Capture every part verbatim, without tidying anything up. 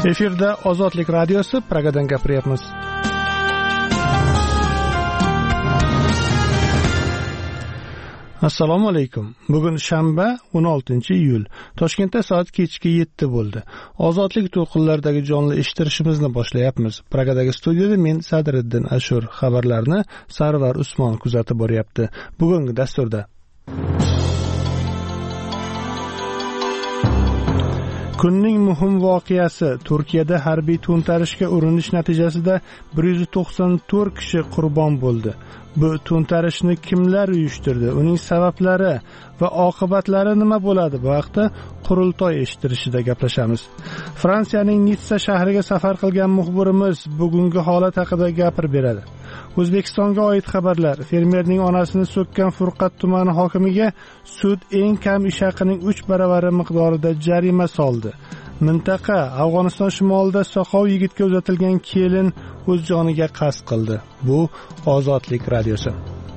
Efirda Ozodlik radiosi Pragadan gapiryapmiz. Assalomu alaykum. Bugun shanba o'n oltinchi iyul. Toshkentda soat kechki yetti bo'ldi. Ozodlik to'lqinlaridagi jonli eshittirishimizni boshlayapmiz. Pragadagi studiyada men Sadriddin Ashur, xabarlarni Sarvar Usmon kuzatib boryapti. Bugungi dasturda kunning muhim voqeasi: Turkiyada harbiy to'ntarishga urinish natijasida bir yuz to'qson to'rt kishi qurbon bo'ldi. Bu to'ntarishni kimlar uyushtirdi? Uning sabablari va oqibatlari nima bo'ladi? Bu haqda qurultoy eshittirishida gaplashamiz. Fransiyaning Nitsa shahriga safar qilgan muxbirimiz bugungi holat haqida gapirib beradi. O'zbekistonga oid xabarlar: fermerning onasini so'kkan Furqat tumani hokimiga sud eng kam ish haqining uch baravari miqdorida jarima soldi. Mintaqa: Afg'oniston shimolida soqov yigitga uzatilgan kelin o'z joniga qasd qildi. Bu Ozodlik radiosi.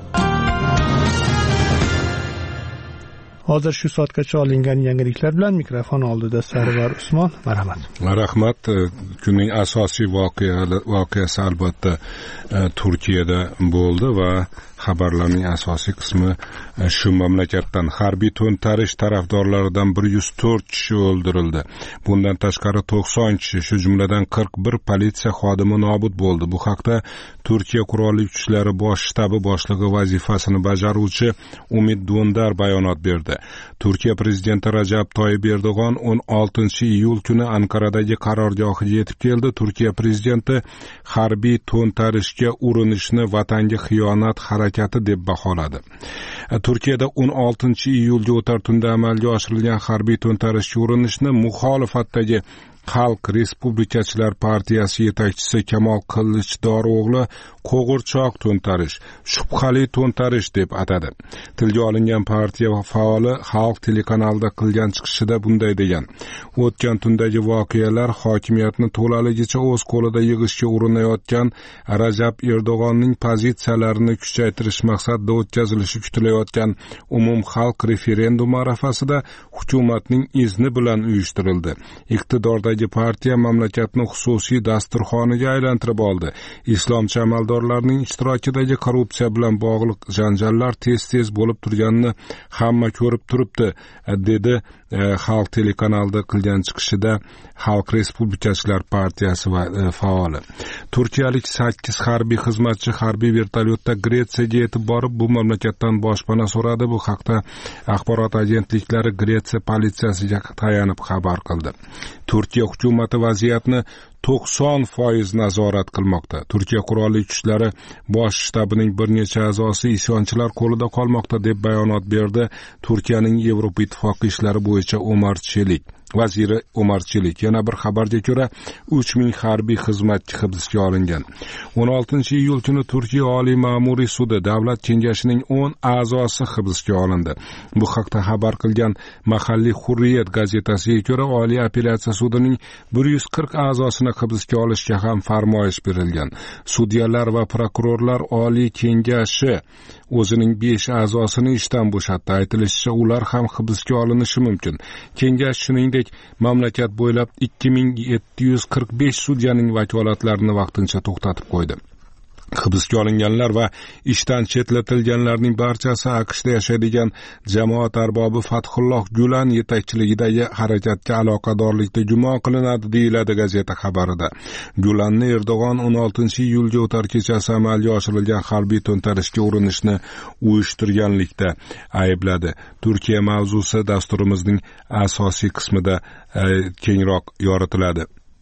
Hozir shu soatgacha olingan yangiliklar bilan mikrofon oldida Sarvar Usmon. Marhamat. Rahmat. Kunning asosiy voqeasi albatta Turkiyada bo'ldi va xabarlarning asosiy qismi shu mamlakatdan. Harbiy to'ntarish tarafdorlaridan bir yuz to'rt kishi o'ldirildi. Bundan tashqari to'qson kishi, shu jumladan qirq bir politsiya xodimi nobud bo'ldi. Bu haqda Turkiya qurolli kuchlari bosh shtabi boshlig'i vazifasini bajaruvchi Umid Dundar bayonot berdi. Turkiya prezidenti Rajab Toyyib Erdo'g'on o'n oltinchi iyul kuni Ankaradagi qarorgohiga yetib keldi. Turkiya prezidenti harbiy to'ntarishga urinishni vatanga xiyonat harakati deb baholadi. Turkiyada o'n oltinchi iyulga o'tar tunda amalga oshirilgan harbiy to'ntarishga urinishni muxolifatdagi Xalq Respublikachilar partiyasi yetakchisi Kamol Qilichdaro'g'li qo'g'irchoq to'ntarish, shubhali to'ntarish deb atadi. Tilga olingan partiya faoli Xalq telekanalida qilgan chiqishida bunday degan: o'tgan tundagi voqealar hokimiyatni to'laligicha o'z qo'lida yig'ishga urinayotgan Rajab Erdo'g'onning pozitsiyalarini kuchaytirish maqsadida o'tkazilishi kutilayotgan umum xalq referendumi arafasida hukumatning izni bilan uyushtirildi. Iqtidorda partiya mamlakatni xususiy dasturxoniga aylantirib oldi. Islomchi amaldorlarning ishtirokidagi korrupsiya bilan bog'liq janjallar tez-tez bo'lib turganini hamma ko'rib turibdi, dedi Xalq telekanalida qilgan chiqishida Xalq Respublikachilar partiyasi faoli. Turkiyalik sakkiz harbiy xizmatchi harbiy vertolyotda Gretsiyaga yetib borib, bu mamlakatdan boshpana so'radi. Bu haqda axborot agentliklari Gretsiya politsiyasiga tayanib xabar qildi. Turkiya hukumati vaziyatni to'qson foiz nazorat qilmoqda. Turkiya qurolli kuchlari bosh shtabining bir necha a'zosi isyonchilar qo'lida qolmoqda deb bayonot berdi Turkiyaning Yevropa Ittifoqi ishlari bo'yicha Omar Chelik. Vaziri Omar Chelik yana bir xabarga ko'ra uch ming harbiy xizmatchi hibsga olingan. o'n oltinchi iyul kuni Turkiya Oliy ma'muriy sudi davlat kengashining o'n a'zosi hibsga olindi. Bu haqda xabar qilgan mahalliy Hurriyet gazetasiga ko'ra Oliy apellyatsiya sudining bir yuz qirq a'zosini hibsga olishga ham farmoyish berilgan. Sudyalar va prokurorlar Oliy kengashi o'zining besh a'zosini ishdan bo'shatdi. Aytilishicha, ular ham hibsga olinishi mumkin. Kengash shuningdek mamlakat bo'ylab ikki ming yetti yuz qirq besh sudyaning vakolatlarini vaqtincha to'xtatib qo'ydi. Hibsga olinganlar va ishdan chetlatilganlarning barchasi AQShda yashaydigan jamoat arbobi Fathulloh Gulan yetakchiligidagi harakatga aloqadorlikda gumon qilinadi, deyiladi gazeta xabarida. Gulanni Erdo'g'on o'n oltinchi iyulga o'tar kechasi amalga oshirilgan harbiy to'ntarishga urinishni uyushtirganlikda aybladi. Turkiya mavzusi dasturimizning asosiy qismida e, kengroq yoritiladi.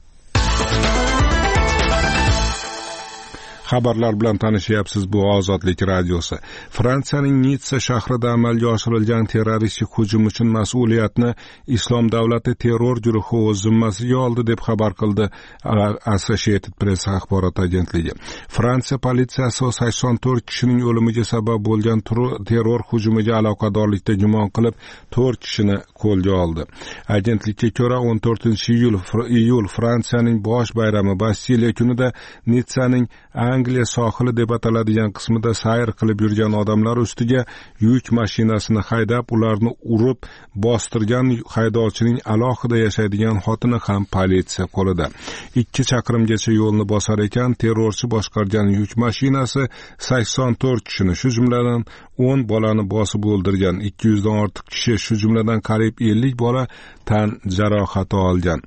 Xabarlar bilan tanishyapsiz. Bu Ozodlik radiosi. Fransiyaning Nitsa shahrida amalga oshirilgan terroristik hujum uchun mas'uliyatni Islom davlati terror guruhi o'z zimmasiga oldi deb xabar qildi Associated Press axborot agentligi. Fransiya politsiyasi sakson to'rt kishining o'limiga sabab bo'lgan terror hujumiga aloqadorlikda gumon qilib to'rt kishini qo'lga oldi. Agentlikka ko'ra o'n to'rtinchi iyul Fransiyaning bosh bayrami Bastiliya kunida Nitsaning Angliya sohili deb ataladigan qismida sayr qilib yurgan odamlar ustiga yuk mashinasini haydab, ularni urib bostirgan haydovchining alohida yashaydigan xotini ham politsiya qo'lida. ikki chaqirimgacha yo'lni bosar ekan, terrorchi boshqargan yuk mashinasi sakson to'rt kishini, shu jumladan o'n bolani bosib o'ldirgan. ikki yuzdan ortiq kishi, shu jumladan qariyb ellik bola tan jarohati olgan.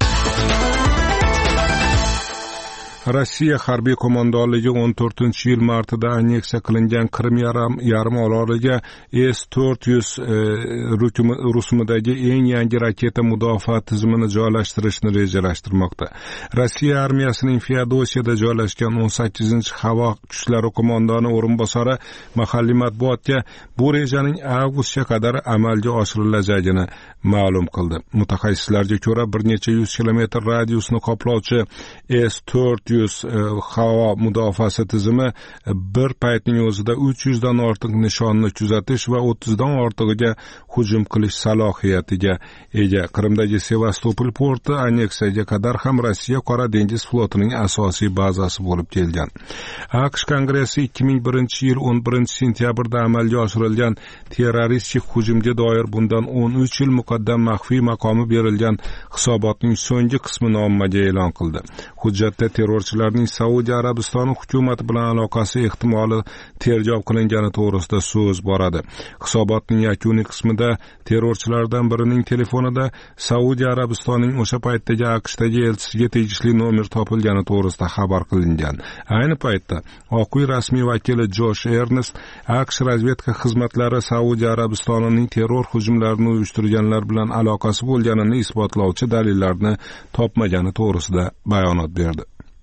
Rossiya harbiy qo'mondonligi o'n to'rtinchi yil martida anneksiya qilingan Qrim yarim oroliga S to'rt yuz rusumidagi eng yangi raketa mudofaa tizimini joylashtirishni rejalashtirmoqda. Rossiya armiyasining Feodosiyada joylashgan o'n sakkizinchi havo kuchlari qo'mondoni o'rinbosari mahalliy matbuotga bu rejaning avgustga qadar amalga oshirilajagini ma'lum qildi. Mutaxassislarga ko'ra, bir necha yuz kilometr radiusni qoplovchi S to'rt yuz havo mudofaasi tizimi bir paytning o'zida uch yuzdan ortiq nishonni kuzatish va o'ttizdan ortig'iga hujum qilish salohiyatiga ega. Qrimdagi Sevastopol porti anneksiyaga qadar ham Rossiya Qora dengiz flotining asosiy bazasi bo'lib kelgan. AQSh Kongressi ikki ming birinchi yil o'n birinchi sentyabrda amalga oshirilgan terroristik hujumga doir bundan o'n uch yil muqaddam maxfiy maqomi berilgan hisobotning so'nggi qismini ommaga e'lon qildi. Hujjatda terrorchilarning Saudiya Arabistoni hukumati bilan aloqasi ehtimoli tergov qilingani to'g'risida so'z boradi. Hisobotning yakuniy qismida terrorchilardan birining telefonida Saudiya Arabistonining o'sha paytdagi AQShdagi elchisiga tegishli nomer topilgani to'g'risida xabar qilingan. Ayni paytda Oq uy rasmiy vakili Josh Ernest AQSh razvedka xizmatlari Saudiya Arabistonining terror hujumlarini uyushtirganlar bilan aloqasi bo'lganini isbotlovchi dalillarni topmagani to'g'risida bayonot berdi.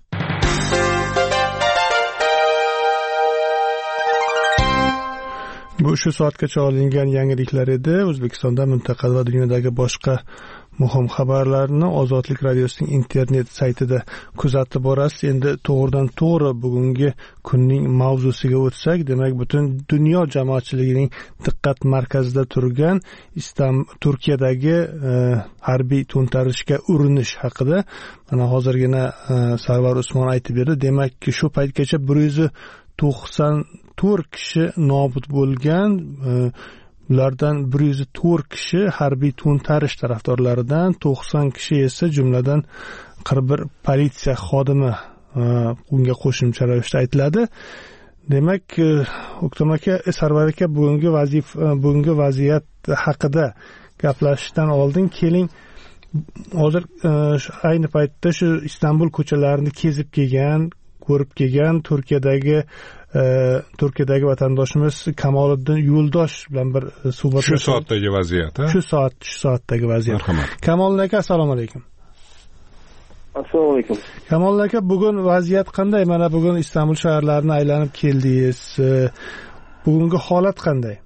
Bu shu soatgacha olingan yangiliklar edi. O'zbekistonda, mintaqada va dunyodagi boshqa muhim xabarlarni Ozodlik radiosining internet saytida kuzatib borasiz. Endi to'g'ridan to'g'ri bugungi kunning mavzusiga o'tsak, demak butun dunyo jamoatchiligining diqqat markazida turgan Istanbul Turkiyadagi e, harbiy to'ntarishga urinish haqida mana hozirgina e, Sarvar Usmon aytib berdi. Demakki, shu paytgacha bir yuz to'qson to'rt kishi nobud bo'lgan, ulardan bir yuz to'rt kishi harbiy to'ntarish tarafdorlaridan, to'qson kishi esa jumladan qirq bir politsiya xodimi unga qo'shimcha ravishda aytiladi. Demak, O'ktam aka, Sarvar aka bugungi vazif bugungi vaziyat haqida gaplashishdan oldin keling, hozir ayni paytda shu Istanbul ko'chalarini kezib kelgan, ko'rib kelgan Turkiyadagi Turkiyadagi vatandoshimiz Kamoliddin Yo'ldosh bilan bir suhbat. Shu soatdagi vaziyat, ha? Shu soat, shu soatdagi vaziyat. Marhamat. Kamoliddin aka, assalomu alaykum. Assalomu alaykum. Kamoliddin aka, bugun vaziyat qanday? Mana bugun Istanbul shaharlarini aylanib keldingiz. Bugungi holat qanday?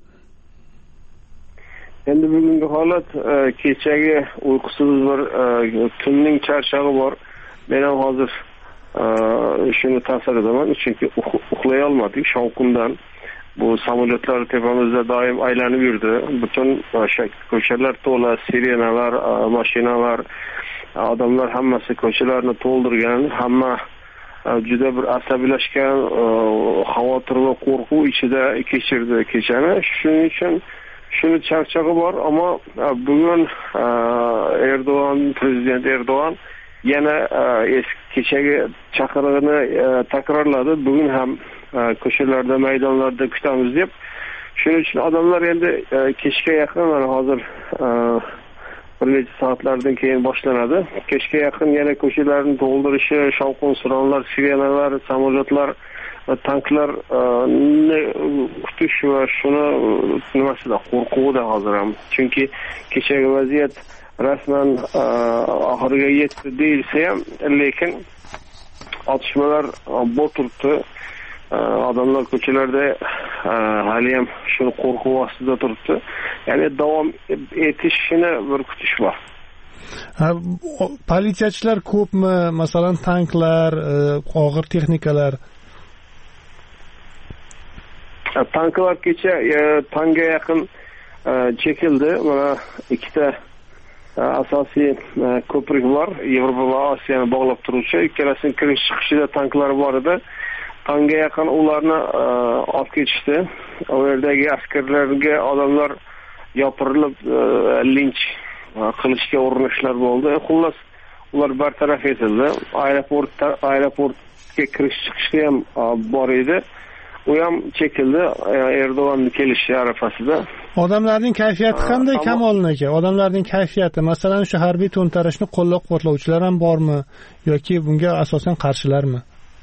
Endi bugungi holat kechagi uyqusiz bir kunning charchog'i bor. Men ham hozir shuni ta'sir edaman, chunki uxlay olmadik shovqindan. Bu samolyotlar tepamizda doim aylanib yurdi. Butun ko'chalar to'la sirenalar, mashinalar, odamlar hammasi ko'chalarni to'ldirgan. Hamma juda bir asabiylashgan, xavotir va qo'rquv ichida kechirdi kechani. Shuning uchun shuni charchog'i bor, ammo bugun Erdo'g'an, prezident Erdo'g'an yana kechagi chaqirig'ini takrorladi. Bugun ham ko'chalarda, maydonlarda kutamiz deb. Shuning uchun odamlar endi kechga yaqin, mana hozir bir necha soatlardan keyin boshlanadi. Kechga yaqin yana ko'chalarni to'ldirishi, shovqin-suronlar, sirenalar, samolyotlar, tanklarni kutish va shuni nimasida qo'rquvda hozir ham. Chunki kechagi vaziyat rasman oxiriga yetdi deyilsa ham, lekin otishmalar bor turibdi. Odamlar ko'chalarda hali ham shuni qo'rquv ostida turibdi. Ya'ni davom etishini bir kutish bor. Politsiyachilar ko'pmi? Masalan, tanklar, og'ir texnikalar. Tanklar kecha tanga yaqin chekildi. Mana ikkita asosiy ko'prik bor, Yevropa va Osiyoni bog'lab turuvchi. Ikkalasining kirish chiqishida tanklar bor edi. tongga yaqin ularni olib ketishdi. U yerdagi askarlarga odamlar yopirilib linch qilishga urinishlar bo'ldi. Xullas, ular bartaraf etildi. Aeroportda aeroportga kirish chiqishga ham bor edi. U ham chekildi Erdo'g'onning kelishi arafasida. Odamlarning kayfiyati qanday, Kamolin aka? Odamlarning kayfiyati, masalan, shu harbiy to'ntarishni qo'llab-quvvatlovchilar ham bormi yoki bunga asosan qarshilarmi?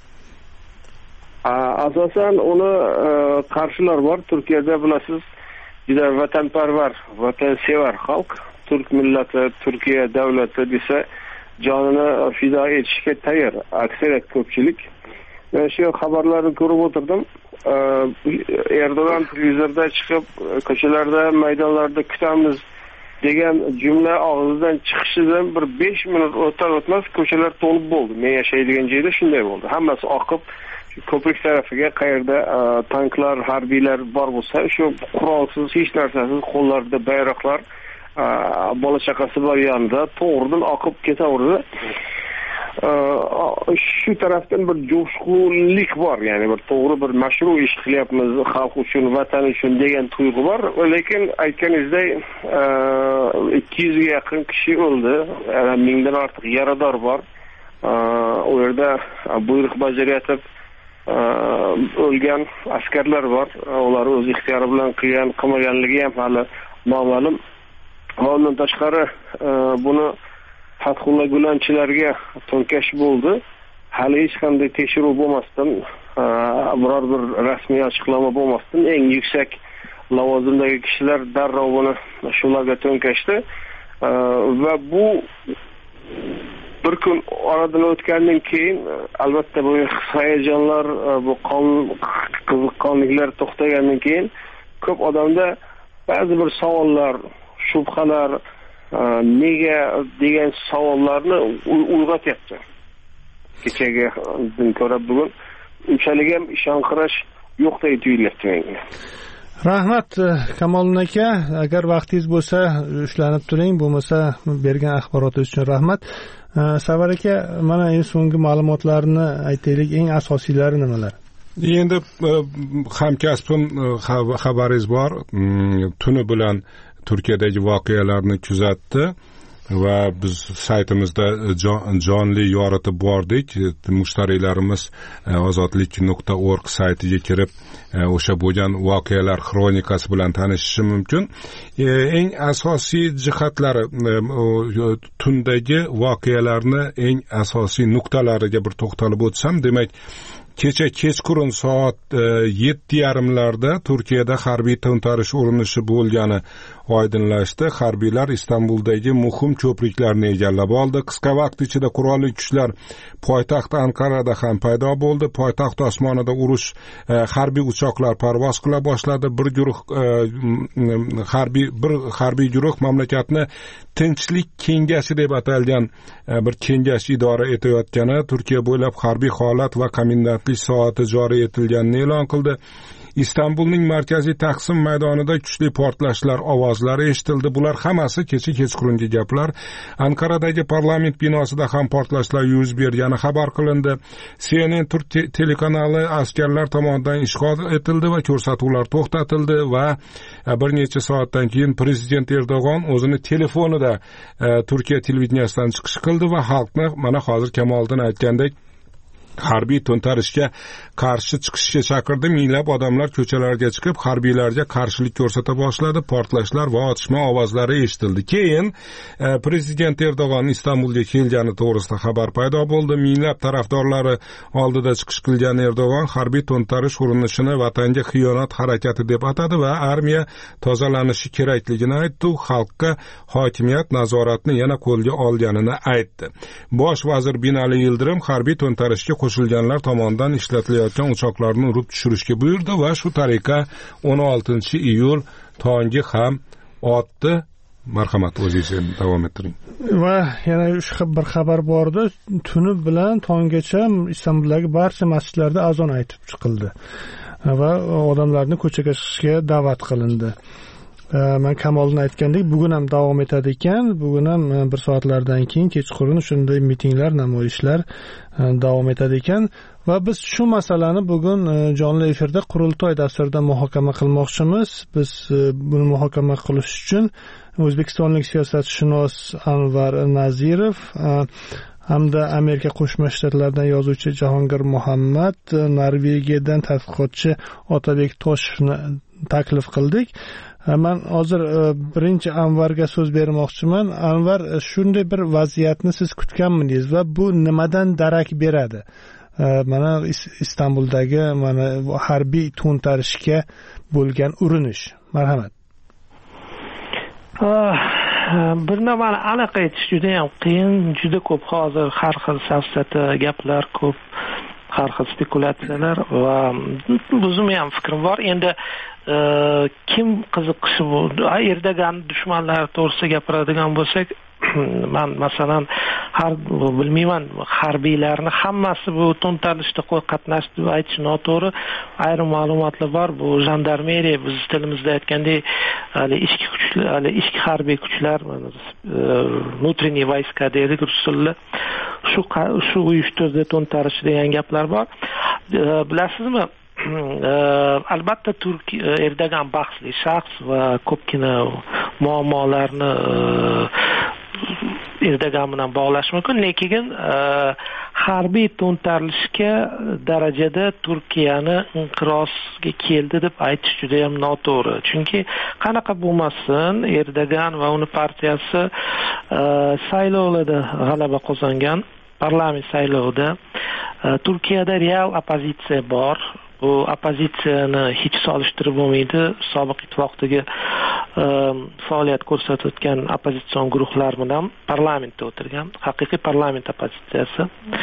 Asosan uni qarshilar bor. Turkiyada bilasiz, juda vatanparvar, vatansevar xalq. Turk millati, Turkiya davlati desa jonini fido etishga tayyor. Aksariyat ko'pchilik. Men shu xabarlarni ko'rib o'tirdim. Erdo'g'on televizorda chiqib, ko'chalarda, maydonlarda kutamiz degan jumla og'zidan chiqishidan bir besh minut o'tar o'tmas ko'chalar to'lib bo'ldi. Men yashaydigan joyda shunday bo'ldi. Hammasi oqib ko'prik tarafiga, qayerda tanklar, harbiylar bor bo'lsa, shu qurolsiz, hech narsasiz, qo'llarida bayroqlar, bola chaqasi bor yonida to'g'ridan oqib ketaverdi. Shu tarafdan bir jo'shqinlik bor, ya'ni bir to'g'ri bir mashru ish qilyapmiz, xalq uchun, vatan uchun degan tuyg'u bor. Lekin aytganingizdek ikki yuzga yaqin kishi o'ldi, mingdan ortiq yarador bor. U yerda buyruq bajarayotib o'lgan askarlar bor. Ular o'z ixtiyori bilan qilgan, qilmaganligi ham hali noma'lum. Bundan tashqari buni Fathullah Gulenchilarga to'nkash bo'ldi. Hali hech qanday tekshiruv bo'lmasdan, biror bir rasmiy ochiqlama bo'lmasdan eng yuksak lavozimdagi kishilar darrov buni shularga to'nkashdi. Va bu bir kun oradan o'tgandan keyin albatta bu hayajonlar, bu qon qiziqqonliklar to'xtagandan keyin ko'p odamda ba'zi bir savollar, shubhalar, nega degan savollarni uyg'otyapti. Kechagi ko'ra bugun unchalik ham ishonqirash yo'qdek tuyulyapti menga. Rahmat Kamolin aka, agar vaqtingiz bo'lsa ushlanib turing, bo'lmasa bergan axborotingiz uchun rahmat. Savar aka, mana eng so'nggi ma'lumotlarni aytaylik, eng asosiylari nimalar? Endi hamkasbim xabaringiz bor, tuni bilan Turkiyadagi voqealarni kuzatdi va biz saytimizda jonli yoritib bordik. Mushtariylarimiz ozodlik nuqta org saytiga kirib o'sha bo'lgan voqealar xronikasi bilan tanishishi mumkin. Eng asosiy jihatlari, tundagi voqealarni eng asosiy nuqtalariga bir to'xtalib o'tsam, demak, kecha kechqurun soat yetti yarim larda Turkiyada harbiy to'ntarish urinishi bo'lgani oydinlashdi. Harbiylar Istanbuldagi muhim ko'priklarni egallab oldi. Qisqa vaqt ichida qurolli kuchlar poytaxt Ankarada ham paydo bo'ldi. Poytaxt osmonida urush harbiy uchoqlar parvoz qila boshladi. Bir guruh harbiy bir harbiy guruh mamlakatni Tinchlik kengashi deb atalgan bir kengash idora etayotgani, Turkiya bo'ylab harbiy holat va komendantlik soati joriy etilganini e'lon qildi. Istanbulning markaziy Taqsim maydonida kuchli portlashlar ovozlari eshitildi. Bular hammasi kecha kechqurungi gaplar. Ankaradagi parlament binosida ham portlashlar yuz bergani xabar qilindi. C N N Turk telekanali askarlar tomonidan ishg'ol etildi va ko'rsatuvlar to'xtatildi va bir necha soatdan keyin prezident Erdo'g'on o'zini telefonida Turkiya televideniyasidan chiqish qildi va xalqni mana hozir Kamoliddin aytgandek harbiy to'ntarishga qarshi chiqishga chaqirdi. Minglab odamlar ko'chalarga chiqib harbiylarga qarshilik ko'rsata boshladi. Portlashlar va otishma ovozlari eshitildi. Keyin prezident Erdo'g'on Istanbulga kelgani to'g'risida xabar paydo bo'ldi. Minglab tarafdorlari oldida chiqish qilgan Erdo'g'on harbiy to'ntarish urinishini vatanga xiyonat harakati deb atadi va armiya tozalanishi kerakligini aytdi. Xalqqa hokimiyat nazoratni yana qo'lga olganini aytdi. Bosh vazir Binali Yildirim harbiy to'ntarishga qo'shilganlar tomonidan ishlatilayotgan uchoqlarni urib tushirishga buyurdi va shu tariqa o'n oltinchi iyul tongi ham otdi. Marhamat, o'zingiz davom ettiring. Va yana bir xabar bordi. Tuni bilan tongacha Istanbuldagi barcha masjidlarda azon aytib chiqildi va odamlarni ko'chaga chiqishga da'vat qilindi. man Kamolni aytgandek, bugun ham davom etadi ekan. Bugun ham bir soatlardan keyin kechqurun shunday mitinglar, namoyishlar davom etadi ekan va biz shu masalani bugun jonli efirda Qurultoy dasturida muhokama qilmoqchimiz. Biz buni muhokama qilish uchun o'zbekistonlik siyosatshunos Anvar Nazirov hamda Amerika Qo'shma Shtatlaridan yozuvchi Jahongir Muhammad, Norvegiyadan tadqiqotchi Otabek Toshevni taklif qildik. Men hozir birinchi Anvarga so'z bermoqchiman. Anvar, shunday bir vaziyatni siz kutganmidingiz va bu nimadan darak beradi? Mana Istanbuldagi mana harbiy to'ntarishga bo'lgan urinish. Marhamat. Bir nimani aniq aytish juda ham qiyin, juda ko'p hozir har xil safsata gaplar ko'p, har xil spekulatsiyalar va o'zim ham fikrim bor. Endi kim qiziqishi bu Erdo'g'an dushmanlari to'g'risida gapiradigan bo'lsak, men masalan har bilmayman, harbiylarni hammasi bu to'ntarishda qatnashdi deb aytish noto'g'ri. Ayrim ma'lumotlar bor. Bu jandarmeriya, biz tilimizda aytgandek, hali ichki kuchlar, hali ichki harbiy kuchlar, внутренние войска deydi rus tilida. Shu shu uyushtirdi to'ntarish degan gaplar bor. Bilasizmi? Albatta Turkiya Erdo'g'an bahsli shaxs va ko'pgina muammolarni Erdo'g'an bilan bog'lash mumkin, lekin harbiy to'ntarilishga darajada Turkiyani inqirozga keldi deb aytish juda ham noto'g'ri. Chunki qanaqa bo'lmasin, Erdo'g'an va uning partiyasi saylovlarda g'alaba qozongan, parlament saylovida. Turkiyada real oppozitsiya bor. Bu opozitsiyani hech solishtirib bo'lmaydi. Sobiq ittifoqdagi faoliyat ko'rsatayotgan oppozitsion guruhlar bilan parlamentda o'tirgan haqiqiy parlament opozitsiyasi.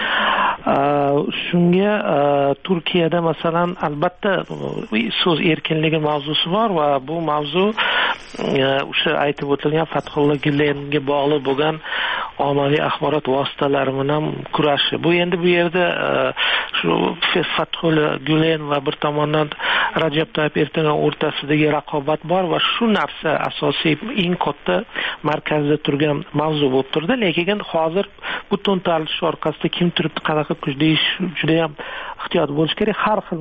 Shunga Turkiyada masalan albatta so'z erkinligi mavzusi bor va bu mavzu o'sha aytib o'tilgan Fathulloh Gülenga bog'liq bo'lgan ommaviy axborot vositalari bilan kurashi. Bu endi bu yerda shu Fathulloh Gülen va bir tomondan Rajab Tayyip Erdo'g'an o'rtasidagi raqobat bor va shu narsa asosiy eng katta markazda turgan mavzu bo'lib turdi. Lekin hozir bu to'ntarish orqasida kim turibdi, qanaqa kuch deyish juda ham ehtiyot bo'lish kerak. Har xil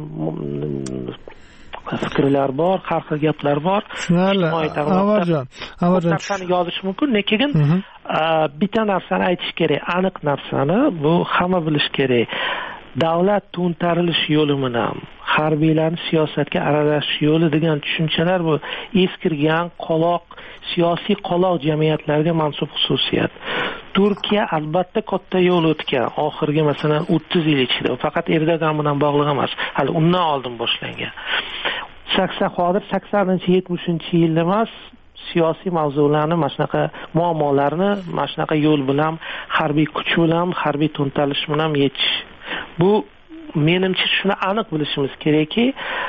fikrlar bor, har xil gaplar bor. Avarjon, avarjon narsani yozish mumkin, lekin bitta narsani aytish kerak, aniq narsani, bu hamma bilish kerak. Davlat to'ntarilish yo'li bilan harbiylarni siyosatga aralashish yo'li degan tushunchalar bu eskirgan qoloq, siyosiy qoloq jamiyatlarga mansub xususiyat. Turkiya albatta katta yo'l o'tgan, oxirgi masalan o'ttiz yil ichida, faqat Erdo'g'an bilan bog'liq emas, hali undan oldin boshlangan. sakson hozir saksoninchi yetmishinchi yilda emas, siyosiy mavzularni, mana shunaqa muammolarni mana shunaqa yo'l bilan, harbiy kuch bilan, harbiy to'ntarish bilan yechish. Bu menimcha shuni aniq bilishimiz kerakki,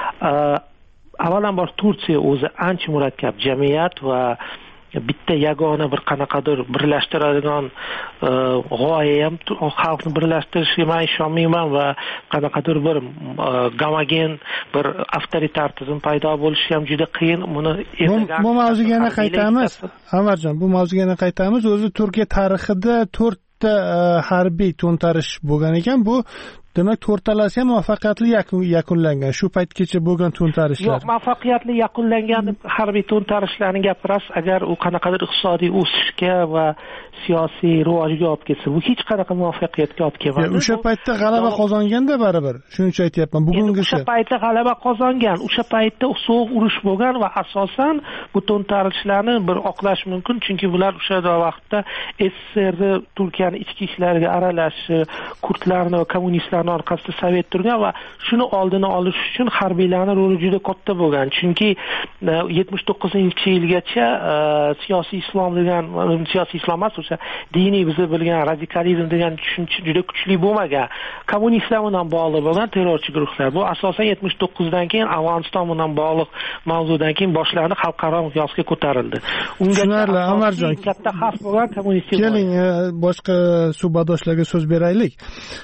avvalambor Turkiya o'zi ancha murakkab jamiyat va bitta yagona bir qanaqadir birlashtiradigan g'oya ham xalqni birlashtirishga men ishonmayman va qanaqadir bir gomogen bir avtoritar tizim paydo bo'lishi ham juda qiyin. Buni bu mavzuga yana qaytamiz. Anvarjon, bu mavzuga yana qaytamiz. O'zi Turkiya tarixida to'rtta harbiy to'ntarish bo'lgan ekan. Bu demak to'rtalasi ham muvaffaqiyatli yakunlangan. Shu paytgacha bo'lgan to'ntarishlar. Yo'q, muvaffaqiyatli yakunlangan harbiy to'ntarishlarni gapirasiz, agar u qanaqadir iqtisodiy o'sishga va siyosiy rivojga olib kelsa, bu hech qanaqa muvaffaqiyatga olib kelmadi. O'sha paytda g'alaba qozonganda baribir. Shuning uchun aytyapman. Bugungisi. O'sha paytda g'alaba qozongan, o'sha paytda so'g'ik urush bo'lgan va asosan bu to'ntarishlarni bir oqlash mumkin, chunki bular o'sha vaqtda S S R Turkiyaning ichki ishlariga aralashishi, kurdlarni va kommunistlarni orqasida Sovet turgan va shuni oldini olish uchun harbiylarning roli juda katta bo'lgan. Chunki yetmish to'qqizinchi yilgacha siyosiy islom degan, siyosiy islom emas, o'sha diniy bizni bilgan radikalizm degan tushuncha juda kuchli bo'lmagan. Kommunistlar bilan bog'liq bo'lgan terrorchi guruhlar. Bu asosan yetmish to'qqizdan keyin Afg'oniston bilan bog'liq mavzudan keyin boshlanib xalqaro miqyosga ko'tarildi. Unga Anvarjon, katta xavf bo'lgan kommunistlar. Keling, boshqa suhbatdoshlarga so'z beraylik.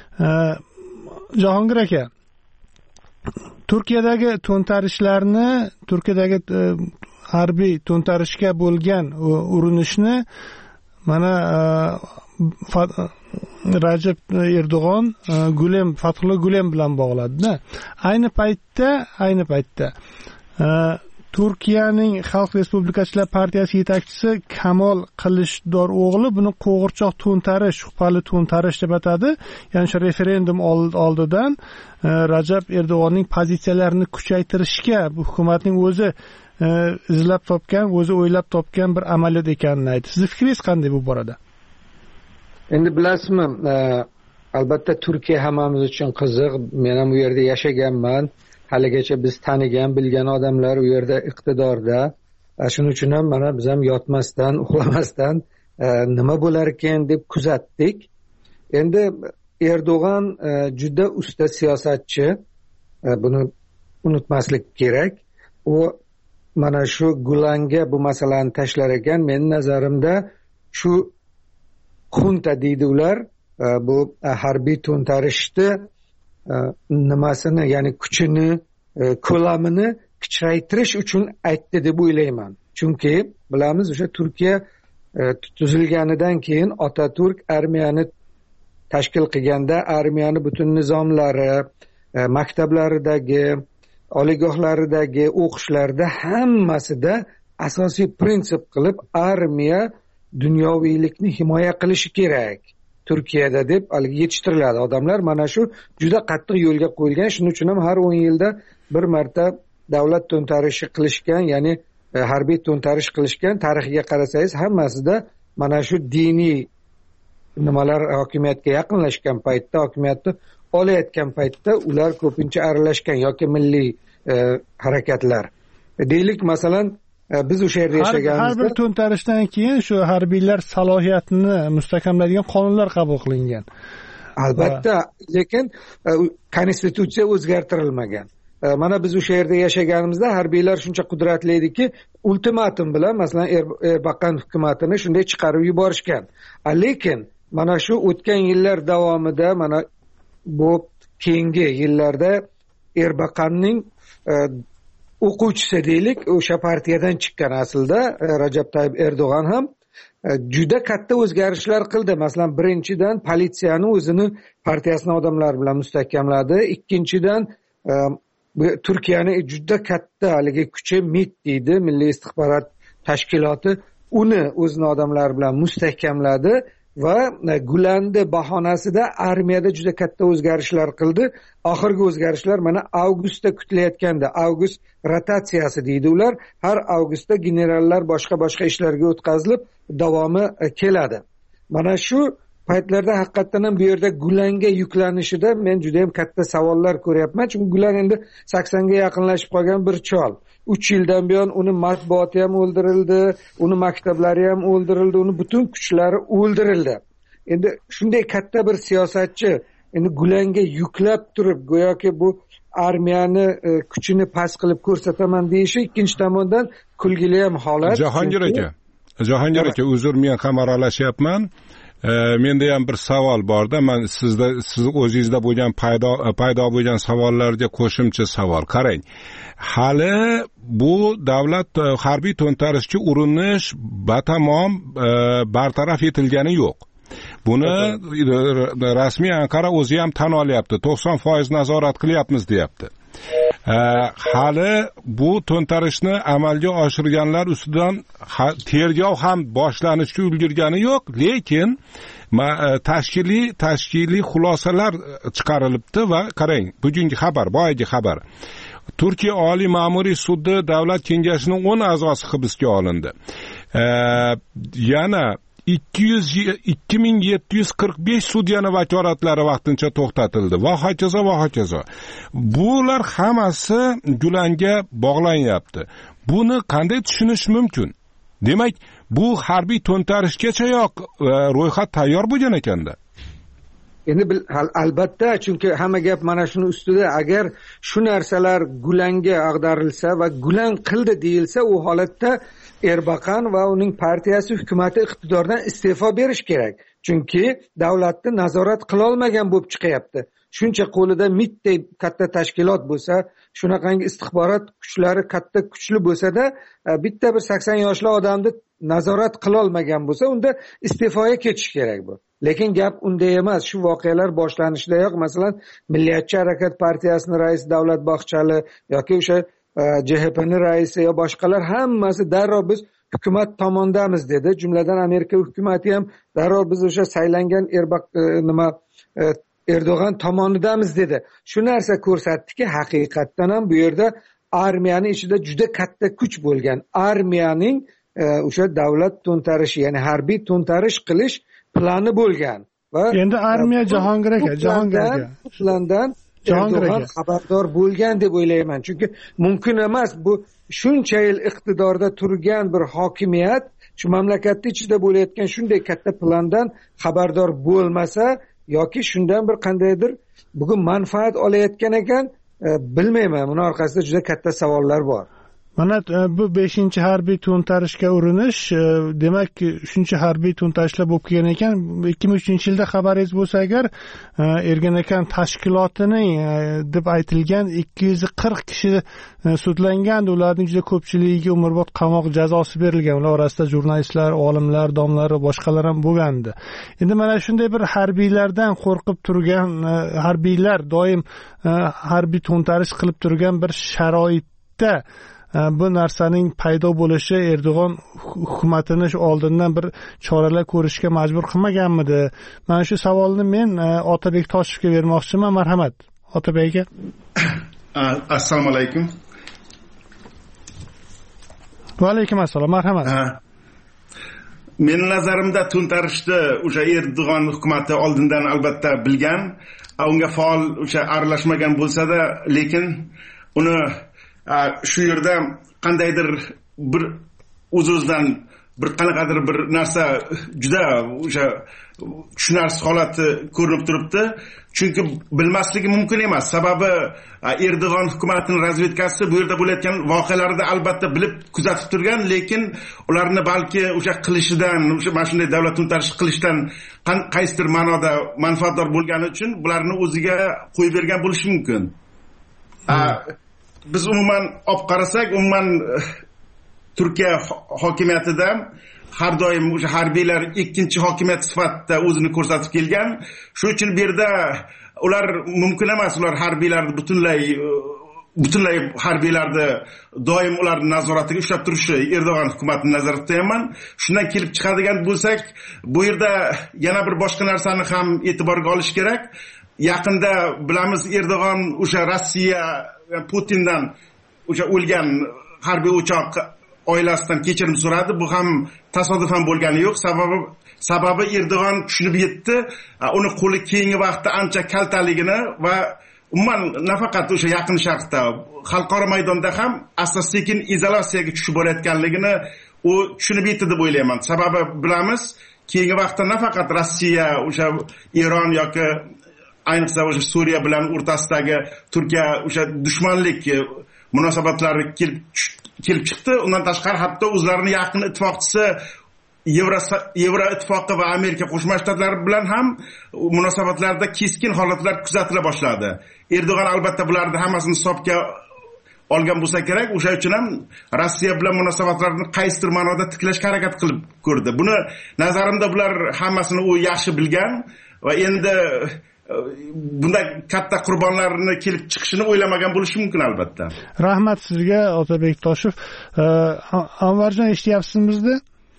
Jahongir aka, Turkiyadagi to'ntarishlarni, Turkiyadagi harbiy to'ntarishga bo'lgan urinishni mana Rajab Erdo'g'on Gulen Fathullo Gulen bilan bog'ladida. Ayni paytda, ayni paytda Turkiyaning Xalq Respublikachilar partiyasi yetakchisi Kamol Qilichdarog'li o'g'li buni qo'g'irchoq to'ntarish, shubhali to'ntarish deb atadi. Ya'ni shu referendum oldidan Rajab Erdo'g'onning pozitsiyalarini kuchaytirishga bu hukumatning o'zi izlab topgan, o'zi o'ylab topgan bir amaliyot ekanini aytdi. Sizning fikringiz qanday bu borada? Endi bilasizmi, albatta Turkiya hammamiz uchun qiziq. Men ham u yerda yashaganman. Haligacha biz tanigan, bilgan odamlar u yerda iqtidorda. Shuning uchun ham mana biz ham yotmasdan, uxlamasdan nima bo'lar ekan deb kuzatdik. Endi Erdo'g'on juda usta siyosatchi. Buni unutmaslik kerak. U mana shu Gulanga bu masalani tashlar ekan. Mening nazarimda shu xunta deydi ular, bu harbiy to'ntarishni nimasini, ya'ni kuchini, ko'lamini kichraytirish uchun aytdi deb o'ylayman. Chunki bilamiz, o'sha Turkiya tuzilganidan keyin Otaturk armiyani tashkil qilganda, armiyani butun nizomlari, maktablaridagi, oliygohlaridagi o'qishlarda hammasida asosiy prinsip qilib armiya dunyoviylikni himoya qilishi kerak Turkiyada deb haligi yetishtiriladi odamlar. Mana shu juda qattiq yo'lga qo'yilgan. Shuning uchun ham har o'n yilda bir marta davlat to'ntarishi qilishgan, ya'ni harbiy to'ntarish qilishgan. Tarixiga qarasangiz hammasida mana shu diniy nimalar hokimiyatga yaqinlashgan paytda, hokimiyatni olayotgan paytda ular ko'pincha aralashgan yoki milliy e, harakatlar. Deylik masalan, biz o'sha yerda yashaganimizda har bir to'ntarishdan keyin shu harbiylar salohiyatini mustahkamlaydigan qonunlar qabul qilingan. Albatta, lekin konstitutsiya o'zgartirilmagan. Mana biz o'sha yerda yashaganimizda harbiylar shuncha qudratli ediki, ultimatum bilan masalan Erbakan hukumatini shunday chiqarib yuborishgan. Lekin mana shu o'tgan yillar davomida, mana bu keyingi yillarda Erbakanning o'quvchisi deylik, o'sha partiyadan chiqqan aslida Rajab Tayyip Erdo'g'on ham juda katta o'zgarishlar qildi. Masalan, birinchidan politsiyani o'zini partiyasining odamlari bilan mustahkamladi. Ikkinchidan Turkiyani juda katta haligi kuchi MIT deydi, Milliy istixborot tashkiloti, uni o'zini odamlari bilan mustahkamladi va Gulandi bahonasida armiyada juda katta o'zgarishlar qildi. Oxirgi o'zgarishlar mana avgustda kutilayotganda, avgust rotatsiyasi deydi ular. Har avgustda generallar boshqa-boshqa ishlarga o'tkazilib, davomi keladi. Mana shu paytlarda haqiqatan ham bu yerda Gulanga yuklanishida men juda ham katta savollar ko'ryapman. Chunki Gulan endi saksonga yaqinlashib qolgan bir chol. uch yildan buyon uni matbuoti ham o'ldirildi, uni maktablari ham o'ldirildi, uni butun kuchlari o'ldirildi. Endi shunday katta bir siyosatchi endi Gulanga yuklab turib, go'yoki bu armiyani e, kuchini past qilib ko'rsataman deyishi ikkinchi tomondan kulgili ham holat. Jahongir aka, Jahongir aka, uzr, men ham aralashyapman. E, menda ham bir savol borda, men sizda siz o'zingizda bo'lgan paydo paydo bo'lgan savollarga qo'shimcha savol. Qarang, hali bu davlat harbiy to'ntarishga urinish batamom e, bartaraf etilgani yo'q. Buni rasmiy Anqara o'zi ham tan olyapti. to'qson foiz nazorat qilyapmiz deyapti. E, hali bu to'ntarishni amalga oshirganlar ustidan tergov ham boshlanishga ulgurgani yo'q, lekin tashkiliy tashkiliy xulosalar chiqarilibdi va qarang, bugungi xabar, boyagi xabar. Turkiya Oliy ma'muriy sudi davlat kengashining o'n a'zosi hibsga olindi. E, yana ikki ming yetti yuz qirq besh sudyani vakolatlari vaqtincha to'xtatildi va hokazo va hokazo. Bular hammasi Gulanga bog'lanyapti. Buni qanday tushunish mumkin? Demak, bu harbiy to'ntarishgachayoq ro'yxat tayyor bo'lgan ekanda. Endi albatta, chunki hamma gap mana shuni ustida. Agar shu narsalar Gulanga ag'darilsa va Gulan qildi deyilsa, u holatda Erbakan va uning partiyasi, hukumati iqtidordan iste'fo berish kerak. Chunki davlatni nazorat qila olmagan bo'lib chiqyapti. shuncha qo'lida mittay katta tashkilot bo'lsa, shunaqangi istixborot kuchlari katta kuchli bo'lsa-da, bitta bir sakson yoshli odamni nazorat qilolmagan bo'lsa, unda iste'foga ketish kerak bu. Lekin gap unda emas. Shu voqealar boshlanishidayoq, masalan, Milliyatchi harakat partiyasining raisi Davlat Baxchali yoki o'sha J H P'ning raisi yo boshqalar hammasi darrov biz hukumat tomondamiz dedi. Jumladan Amerika hukumati ham darrov biz o'sha saylangan Erbaq nima Erdo'g'an tomonidamiz dedi. Shu narsa ko'rsatdiki, haqiqatdan ham bu yerda armiyaning ichida juda katta kuch bo'lgan. Armiyaning o'sha davlat to'ntarishi, ya'ni harbiy to'ntarish qilish plani bo'lgan. Va endi armiya Jahongir aka, Jahongir aka plandan Erdo'g'an xabardor bo'lgan deb o'ylayman. Chunki mumkin emas, bu shuncha yil iqtidorda turgan bir hokimiyat shu mamlakatning ichida bo'layotgan shunday katta plandan xabardor bo'lmasa yoki shundan bir qandaydir bugun manfaat olayotgan ekan, bilmayman. Buni orqasida juda katta savollar bor. Mana bu beshinchi harbiy to'ntarishga urinish, demak, shuncha harbiy to'ntarishlar bo'lib kelgan ekan. ikki ming uchinchi yilda xabaringiz bo'lsa agar, Erganakan tashkilotining deb aytilgan ikki yuz qirq kishi sudlangan, ularning juda ko'pchiligiga umrbod qamoq jazosi berilgan. Ular orasida jurnalistlar, olimlar, domlar va boshqalar ham bo'lgandi. Endi mana shunday bir harbiylardan qo'rqib turgan, harbiylar doim harbiy to'ntarish qilib turgan bir sharoitda bu narsaning paydo bo'lishi Erdo'g'an hukumatini shu oldindan bir choralar ko'rishga majbur qilmaganmidi? Mana shu savolni men Otabek Toshevga bermoqchiman. Marhamat, Otabek aka. Assalomu alaykum. Va alaykum assalom. Marhamat. Men nazarimda to'ntarishni o'sha Erdo'g'an hukumati oldindan albatta bilgan, unga faol o'sha aralashmagan bo'lsa-da, lekin uni shu yerda qandaydir bir o'z-o'zidan bir qanaqadir bir narsa juda o'sha tushunarsiz holati ko'rinib turibdi. Chunki bilmasligi mumkin emas. Sababi Erdo'g'an hukumatining razvedkasi bu yerda bo'layotgan voqealarni albatta bilib kuzatib turgan, lekin ularni balki o'sha qilishidan, o'sha mana shunday davlat to'ntarish qilishdan qaysidir ma'noda manfaatdor bo'lgani uchun bularni o'ziga qo'yib bergan bo'lishi mumkin. Biz umuman olib qarasak, umuman Turkiya hokimiyatida har doim o'sha harbiylar ikkinchi hokimiyat sifatida o'zini ko'rsatib kelgan. Shuning uchun bu yerda ular mumkin emas, ular harbiylarni butunlay butunlay harbiylarni doim ularning nazoratiga ushlab turishi Erdo'g'an hukumatining nazoratida eman. Shundan kelib chiqadigan bo'lsak, bu yerda yana bir boshqa narsani ham e'tiborga olish kerak. Yaqinda bilamiz, Erdo'g'an o'sha Rossiya Putindan o'sha o'lgan harbiy uchoq oilasidan kechirim so'radi. Bu ham tasodifan bo'lgani yo'q. Sababi sababi Erdo'g'an tushunib yetdi, uni qo'li keyingi vaqtda ancha kaltaligini va umuman nafaqat o'sha Yaqin Sharqda, xalqaro maydonda ham asta-sekin izolyatsiyaga tushib borayotganligini u tushunib yetdi deb o'ylayman. Sababi bilamiz, keyingi vaqtda nafaqat Rossiya, o'sha Eron yoki ayniqsa o'sha Suriya bilan o'rtasidagi Turkiya o'sha dushmanlik munosabatlari kelib kelib chiqdi. Undan tashqari hatto o'zlarining yaqin ittifoqchisi Yevro ittifoqi va Amerika Qo'shma Shtatlari bilan ham munosabatlarda keskin holatlar kuzatila boshladi. Erdo'g'an albatta bularni hammasini hisobga olgan bo'lsa kerak. O'sha uchun ham Rossiya bilan munosabatlarni qaysidir ma'noda tiklashga harakat qilib ko'rdi. Buni nazarimda bular hammasini u yaxshi bilgan va endi bunday katta qurbonlarni kelib chiqishini o'ylamagan bo'lishi mumkin albatta. Rahmat sizga, Otabek Toshev. Anvarjon, eshityapsizmi?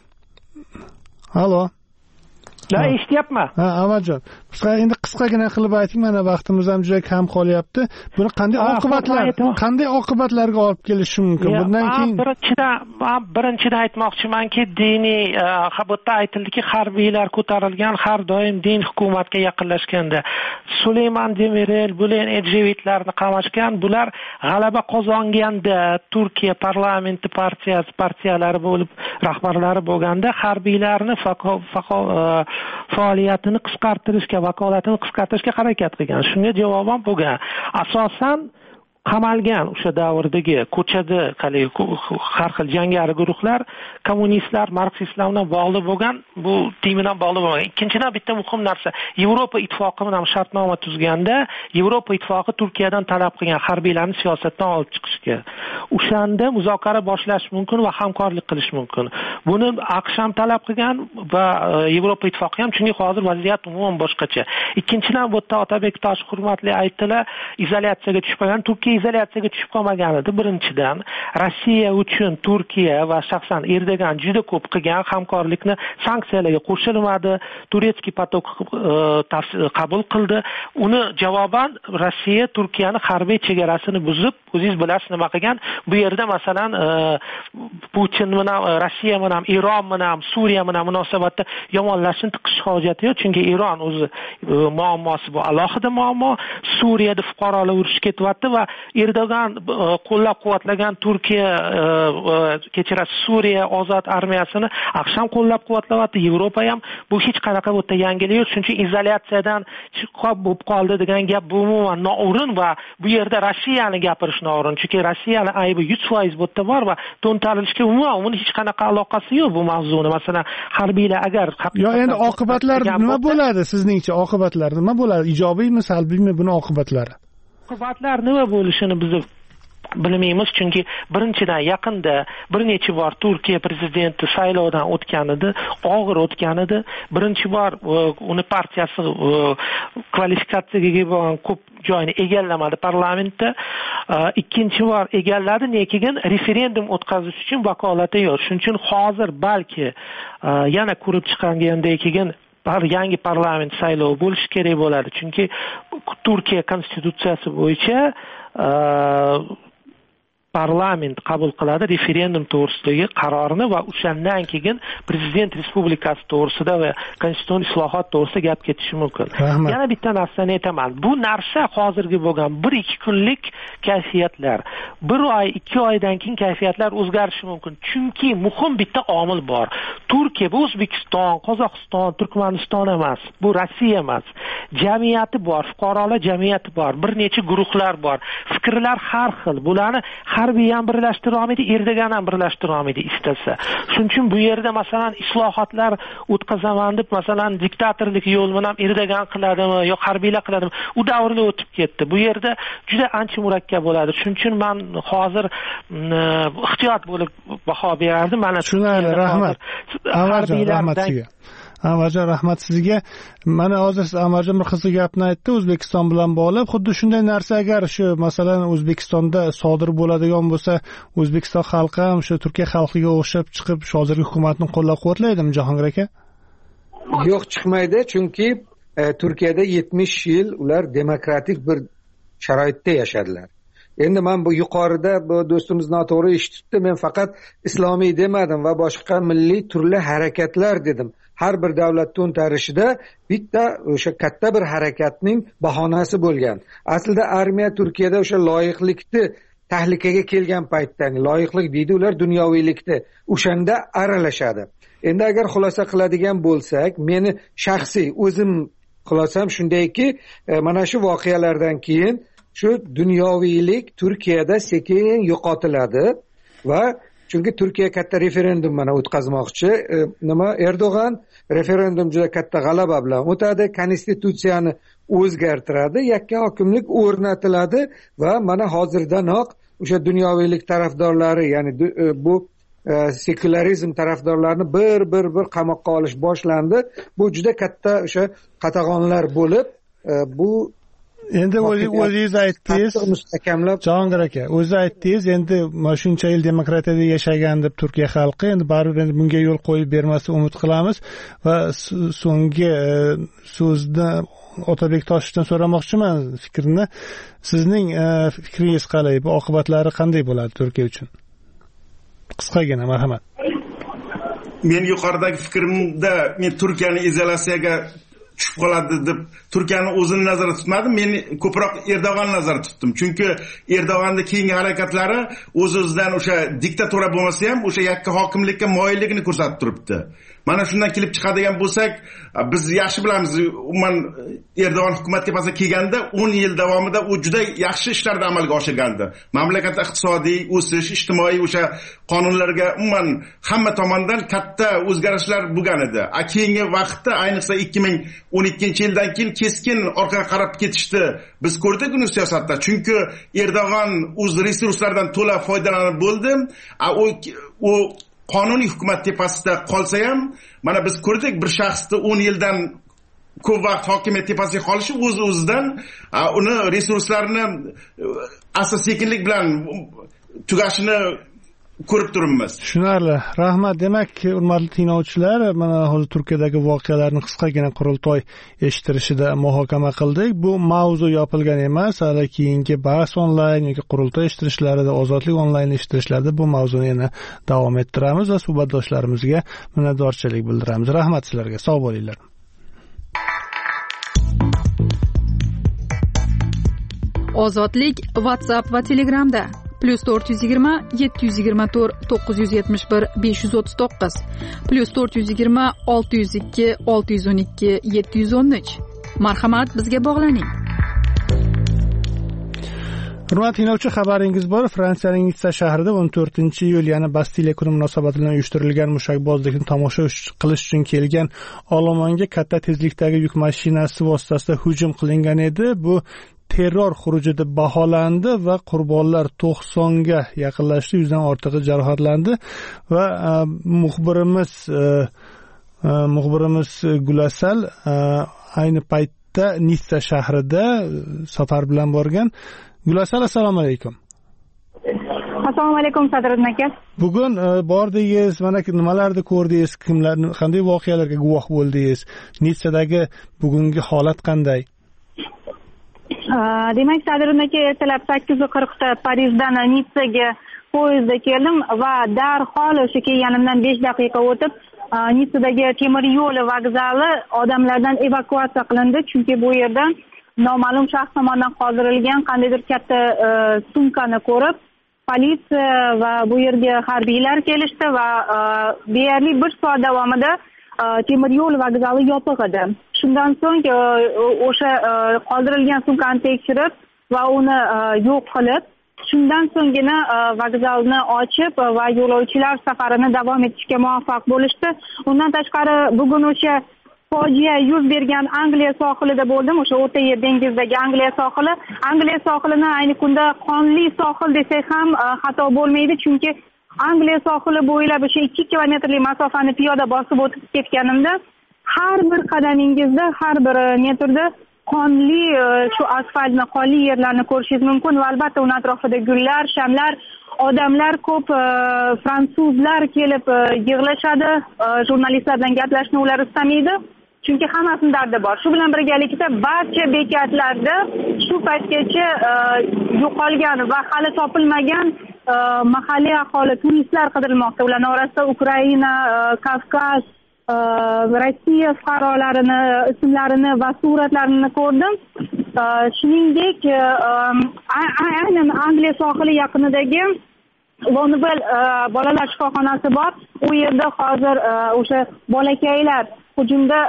Halo. La, eshityapman. Ha, Anvarjon. Qisqa endi qisqagina qilib ayting, mana vaqtimiz ham juda kam qolyapti. Buni qanday oqibatlar, qanday oqibatlarga olib kelishi mumkin? Bundan keyin birinchidan birinchidan aytmoqchimanki, diniy bu yerda aytildiki, harbiylar ko'tarilgan har doim din hukumatga yaqinlashganda Suleyman Demirel, Bulen Ejevitlarni qamashgan, bular g'alaba qozonganda Turkiya parlamenti partiyasi partiyalari bo'lib rahbarlari bo'lganda harbiylarni faoliyatini qisqartirishga, vakolatini qisqartirishga harakat qilgan. Shunga javoban bo'lgan. Asosan qamalgan o'sha davrdagi ko'chada har xil jangari guruhlar kommunistlar marksistlar bilan bog'liq bo'lgan, bu din bilan bog'liq bo'lgan. Ikkinchidan bitta muhim narsa, Yevropa ittifoqi bilan shartnoma tuzganda Yevropa ittifoqi Turkiyadan talab qilgan harbiylarni siyosatdan olib chiqishga, o'shanda muzokara boshlash mumkin va hamkorlik qilish mumkin. Buni AQSh ham talab qilgan va Yevropa ittifoqi ham, chunki hozir vaziyat umuman boshqacha. Ikkinchidan bu yerda Otabek Tosh hurmatli aytdilar, izolyatsiyaga tushib qolgan. Turkiya izolyatsiyaga tushib qolmagan edi. Birinchidan Rossiya uchun Turkiya va shaxsan Erdogan juda ko'p qilgan hamkorlikni sanksiyalarga qo'shilmadi. Turetskiy potok qabul qildi. Uni javoban Rossiya Turkiyani harbiy chegarasini buzib, o'zingiz bilasiz nima qilgan. Bu yerda masalan Putin bilan Rossiya bilan Eron bilan Suriya bilan munosabatda yomonlashishni tiqish hojati yo'q, chunki Eron o'zi muammosi bu alohida muammo. Suriyada fuqarolar urushi ketyapti va Erdogan qo'llab-quvvatlagan Turkiya kechirasiz Suriya ozod armiyasini AQSh ham qo'llab-quvvatlayapti, Yevropa ham. Bu hech qanaqa bu yerda yangilik yo'q, chunki izolyatsiyadan chiqib bo'lib qoldi degan gap bu umuman noo'rin va bu yerda Rossiyani gapirish noo'rin, chunki Rossiyaning aybi yuz foiz bu yerda bor va to'ntarilishga umuman uni hech qanaqa aloqasi yo'q bu mavzuni. Masalan, harbiylar agar yo endi oqibatlar nima bo'ladi sizningcha? Oqibatlar nima bo'ladi? Ijobiymi, salbiymi buni oqibatlari? Oqibatlar nima bo'lishini biz bilmaymiz, chunki birinchidan yaqinda bir necha bor Turkiya prezidenti saylovdan o'tgan edi, og'ir o'tgan edi. Birinchi bor uni partiyasi kvalifikatsiyaga ega bo'lgan ko'p joyni egallamadi parlamentda. Ikkinchi bor egalladi, lekin referendum o'tkazish uchun vakolati yo'q. Shuning uchun hozir balki yana ko'rib chiqilgandan keyin yangi parlament saylovi bo'lishi kerak bo'ladi, chunki Turkiya konstitutsiyasi bo'yicha parlament qabul qiladi referendum to'g'risidagi qarorni va o'shandan keyin prezident respublikasi to'g'risida va konstitutsiya islohot to'g'risida gap ketishi mumkin. Rahmat. Yana bitta narsani aytaman. Bu narsa hozirgi bo'lgan bir ikki kunlik kayfiyatlar. Bir oy, ikki oydan keyin kayfiyatlar o'zgarishi mumkin. Chunki muhim bitta omil bor. Turkiya bu O'zbekiston, Qozog'iston, Turkmaniston emas. Bu Rossiya emas. Jamiyati bor, fuqarolar jamiyati bor, bir necha guruhlar bor. Fikrlar har xil. Bularni harbiy ham birlashtira olmaydi, Erdogan ham birlashtira olmaydi istasa. Shuning uchun bu yerda masalan islohotlar o'tkazaman deb masalan diktatorlik yo'l bilan Erdogan qiladimi yo harbiylar qiladimi, u davrlar o'tib ketdi. Bu yerda juda ancha murakkab bo'ladi. Shuning uchun men hozir ehtiyot bo'lib baho berardim. Mana tushunarli, rahmat. Harbiylar rahmat sizga. Amarjon, rahmat sizga. Mana hozir Amarjon bir qiziq gapni aytdi O'zbekiston bilan bog'lab. Xuddi shunday narsa agar shu masalan O'zbekistonda sodir bo'ladigan bo'lsa, O'zbekiston xalqi ham shu Turkiya xalqiga o'xshab chiqib hozirgi hukumatni qo'llab-quvvatlaydimi Jahongir aka? Yo'q, chiqmaydi, chunki e, Turkiyada yetmish yil ular demokratik bir sharoitda yashadilar. Endi men bu yuqorida bu do'stimiz noto'g'ri eshitibdi. Men faqat islomiy demadim va boshqa milliy turli harakatlar dedim. Har bir davlat to'ntarishida bitta o'sha katta bir harakatning bahonasi bo'lgan. Aslida armiya Turkiyada o'sha loyiqlikni tahlikaga kelgan paytda, loyiqlik deydi ular dunyoviylikni, o'shanda aralashadi. Endi agar xulosa qiladigan bo'lsak, meni shaxsiy o'zim xulosam shundayki, mana shu voqealardan keyin shu dunyoviylik Turkiyada sekin yo'qotiladi va chunki Turkiya katta referendum mana o'tkazmoqchi. E, nima Erdogan referendum juda katta g'alaba bilan o'tadi, konstitutsiyani o'zgartiradi, yakka hokimlik o'rnatiladi va mana hozirdanoq o'sha dunyoviylik tarafdorlari, ya'ni bu e, sekularizm tarafdorlarini bir bir bir qamoqqa olish boshlandi. Bu juda katta o'sha qatag'onlar bo'lib, e, bu endi o'zingiz aytdingiz, mustahkamlab Jahongir aka, o'zingiz aytdingiz, endi mana shuncha yil demokratiyada yashagan deb Turkiya xalqi endi baribir endi bunga yo'l qo'yib bermasini umid qilamiz va so'nggi so'zni Otabek Toshdan so'ramoqchiman fikrini. Sizning fikringiz qalay? Bu oqibatlari qanday bo'ladi Turkiya uchun? Qisqagina, marhamat. Men yuqoridagi fikrimda men Turkiyani izolyatsiyaga tushib qoladi deb Turkiyani o'zini nazarda tutmadim, men ko'proq Erdo'g'onni nazarda tutdim. Chunki Erdo'g'onning keyingi harakatlari o'z-o'zidan o'sha diktatura bo'lmasa ham o'sha yakka hokimlikka moyilligini ko'rsatib turibdi. mana shundan kelib chiqadigan bo'lsak, biz yaxshi bilamiz, umuman Erdo'g'on hukumat tepasiga kelganda o'n yil davomida u juda yaxshi ishlarni amalga oshirgandi. Mamlakatda iqtisodiy o'sish, ijtimoiy o'sha qonunlarga umuman hamma tomondan katta o'zgarishlar bo'lgan edi. A keyingi vaqtda, ayniqsa ikki ming o'n ikkinchi yildan keyin keskin orqaga qarab ketishdi. Biz ko'rdik uni siyosatda. Chunki Erdo'g'on o'z resurslaridan to'la foydalanib bo'ldi. A u u qonuniy hukumat tepasida qolsa ham, mana biz ko'rdik, bir shaxsni o'n yildan ko'p vaqt hokimiyat tepasida qolishi o'z-o'zidan uni resurslarini asta-sekinlik bilan tugashini ko'rib turibmiz. Tushunarli. Rahmat. Demak, hurmatli tinglovchilar, mana hozir Turkiyadagi voqealarni qisqagina qurultoy eshittirishida muhokama qildik. Bu mavzu yopilgan emas, hali keyingi bahs onlayn yoki qurultoy eshittirishlarida, ozodlik onlayn eshittirishlarida bu mavzuni yana davom ettiramiz va suhbatdoshlarimizga minnatdorchilik bildiramiz. Rahmat sizlarga. Sog' bo'linglar. Ozodlik WhatsApp va Telegramda plus to'rt yuz yigirma yetti yuz yigirma to'rt to'qqiz yuz yetmish bir besh yuz o'ttiz to'qqiz plus to'rt yuz yigirma olti yuz ikki olti yuz o'n ikki yetti yuz o'n uch. Marhamat, bizga bog'laning. Hurmatli tinglovchi, xabaringiz bor. Fransiyaning Nitsa shahrida o'n to'rtinchi iyul, ya'ni Bastiliya kuni munosabati bilan uyushtirilgan mushakbozlikni tomosha qilish uchun kelgan olomonga katta tezlikdagi yuk mashinasi vositasida hujum qilingan edi. Bu terror xuruji deb baholandi va qurbonlar to'qsonga yaqinlashdi, yuzdan ortig'i jarohatlandi va uh, muxbirimiz uh, uh, muxbirimiz Gulasal uh, ayni paytda Nitsa shahrida safar bilan borgan. Gulasal, assalomu alaykum. Assalomu alaykum Sadriddin aka. Bugun uh, bordingiz, mana nimalarni ko'rdingiz, kimlarni, qanday voqealarga guvoh bo'ldingiz? Nitsadagi bugungi holat qanday? Demak, Sadriddin aka, ertalab sakkiz qirqda Parijdan Nitsaga poyezdda keldim va darhol o'sha kelganimdan besh daqiqa o'tib Nitsadagi temir yo'l vokzali odamlardan evakuatsiya qilindi, chunki bu yerda noma'lum shaxs tomonidan qoldirilgan qandaydir katta sumkani ko'rib, politsiya va bu yerga harbiylar kelishdi va deyarli bir soat davomida temir yo'l vokzali yopiq edi. Shundan so'ng o'sha qoldirilgan sumkani tekshirib va uni yo'q qilib, shundan so'nggina vokzalni ochib va yo'lovchilar safarini davom etishga muvaffaq bo'lishdi. Undan tashqari bugun o'sha fojia yuz bergan Angliya sohilida bo'ldim. O'sha O'rta Yer dengizdagi Angliya sohili. Angliya sohilini ayni kunda qonli sohil desak ham xato bo'lmaydi, chunki Angliya sohili bo'ylab o'sha ikki kilometrlik masofani piyoda bosib o'tib ketganimda har bir qadamingizda, har bir metrda qonli shu asfaltni, qonli yerlarni ko'rishingiz mumkin va albatta uni atrofida gullar, shamlar, odamlar ko'p, fransuzlar kelib yig'lashadi. Jurnalistlar bilan gaplashishni ular istamaydi, chunki hammasini dardi bor. Shu bilan birgalikda barcha bekatlarda shu paytgacha yo'qolgan va hali topilmagan mahalliy aholi, turistlar qidirilmoqda. Ularning orasida Ukraina, Kavkaz, Rossiya fuqarolarini ismlarini va suratlarini ko'rdim. Shuningdek, aynan Angliya sohili yaqinidagi Vonbel bolalar shifoxonasi bor. U yerda hozir o'sha bolakaylar, hujumda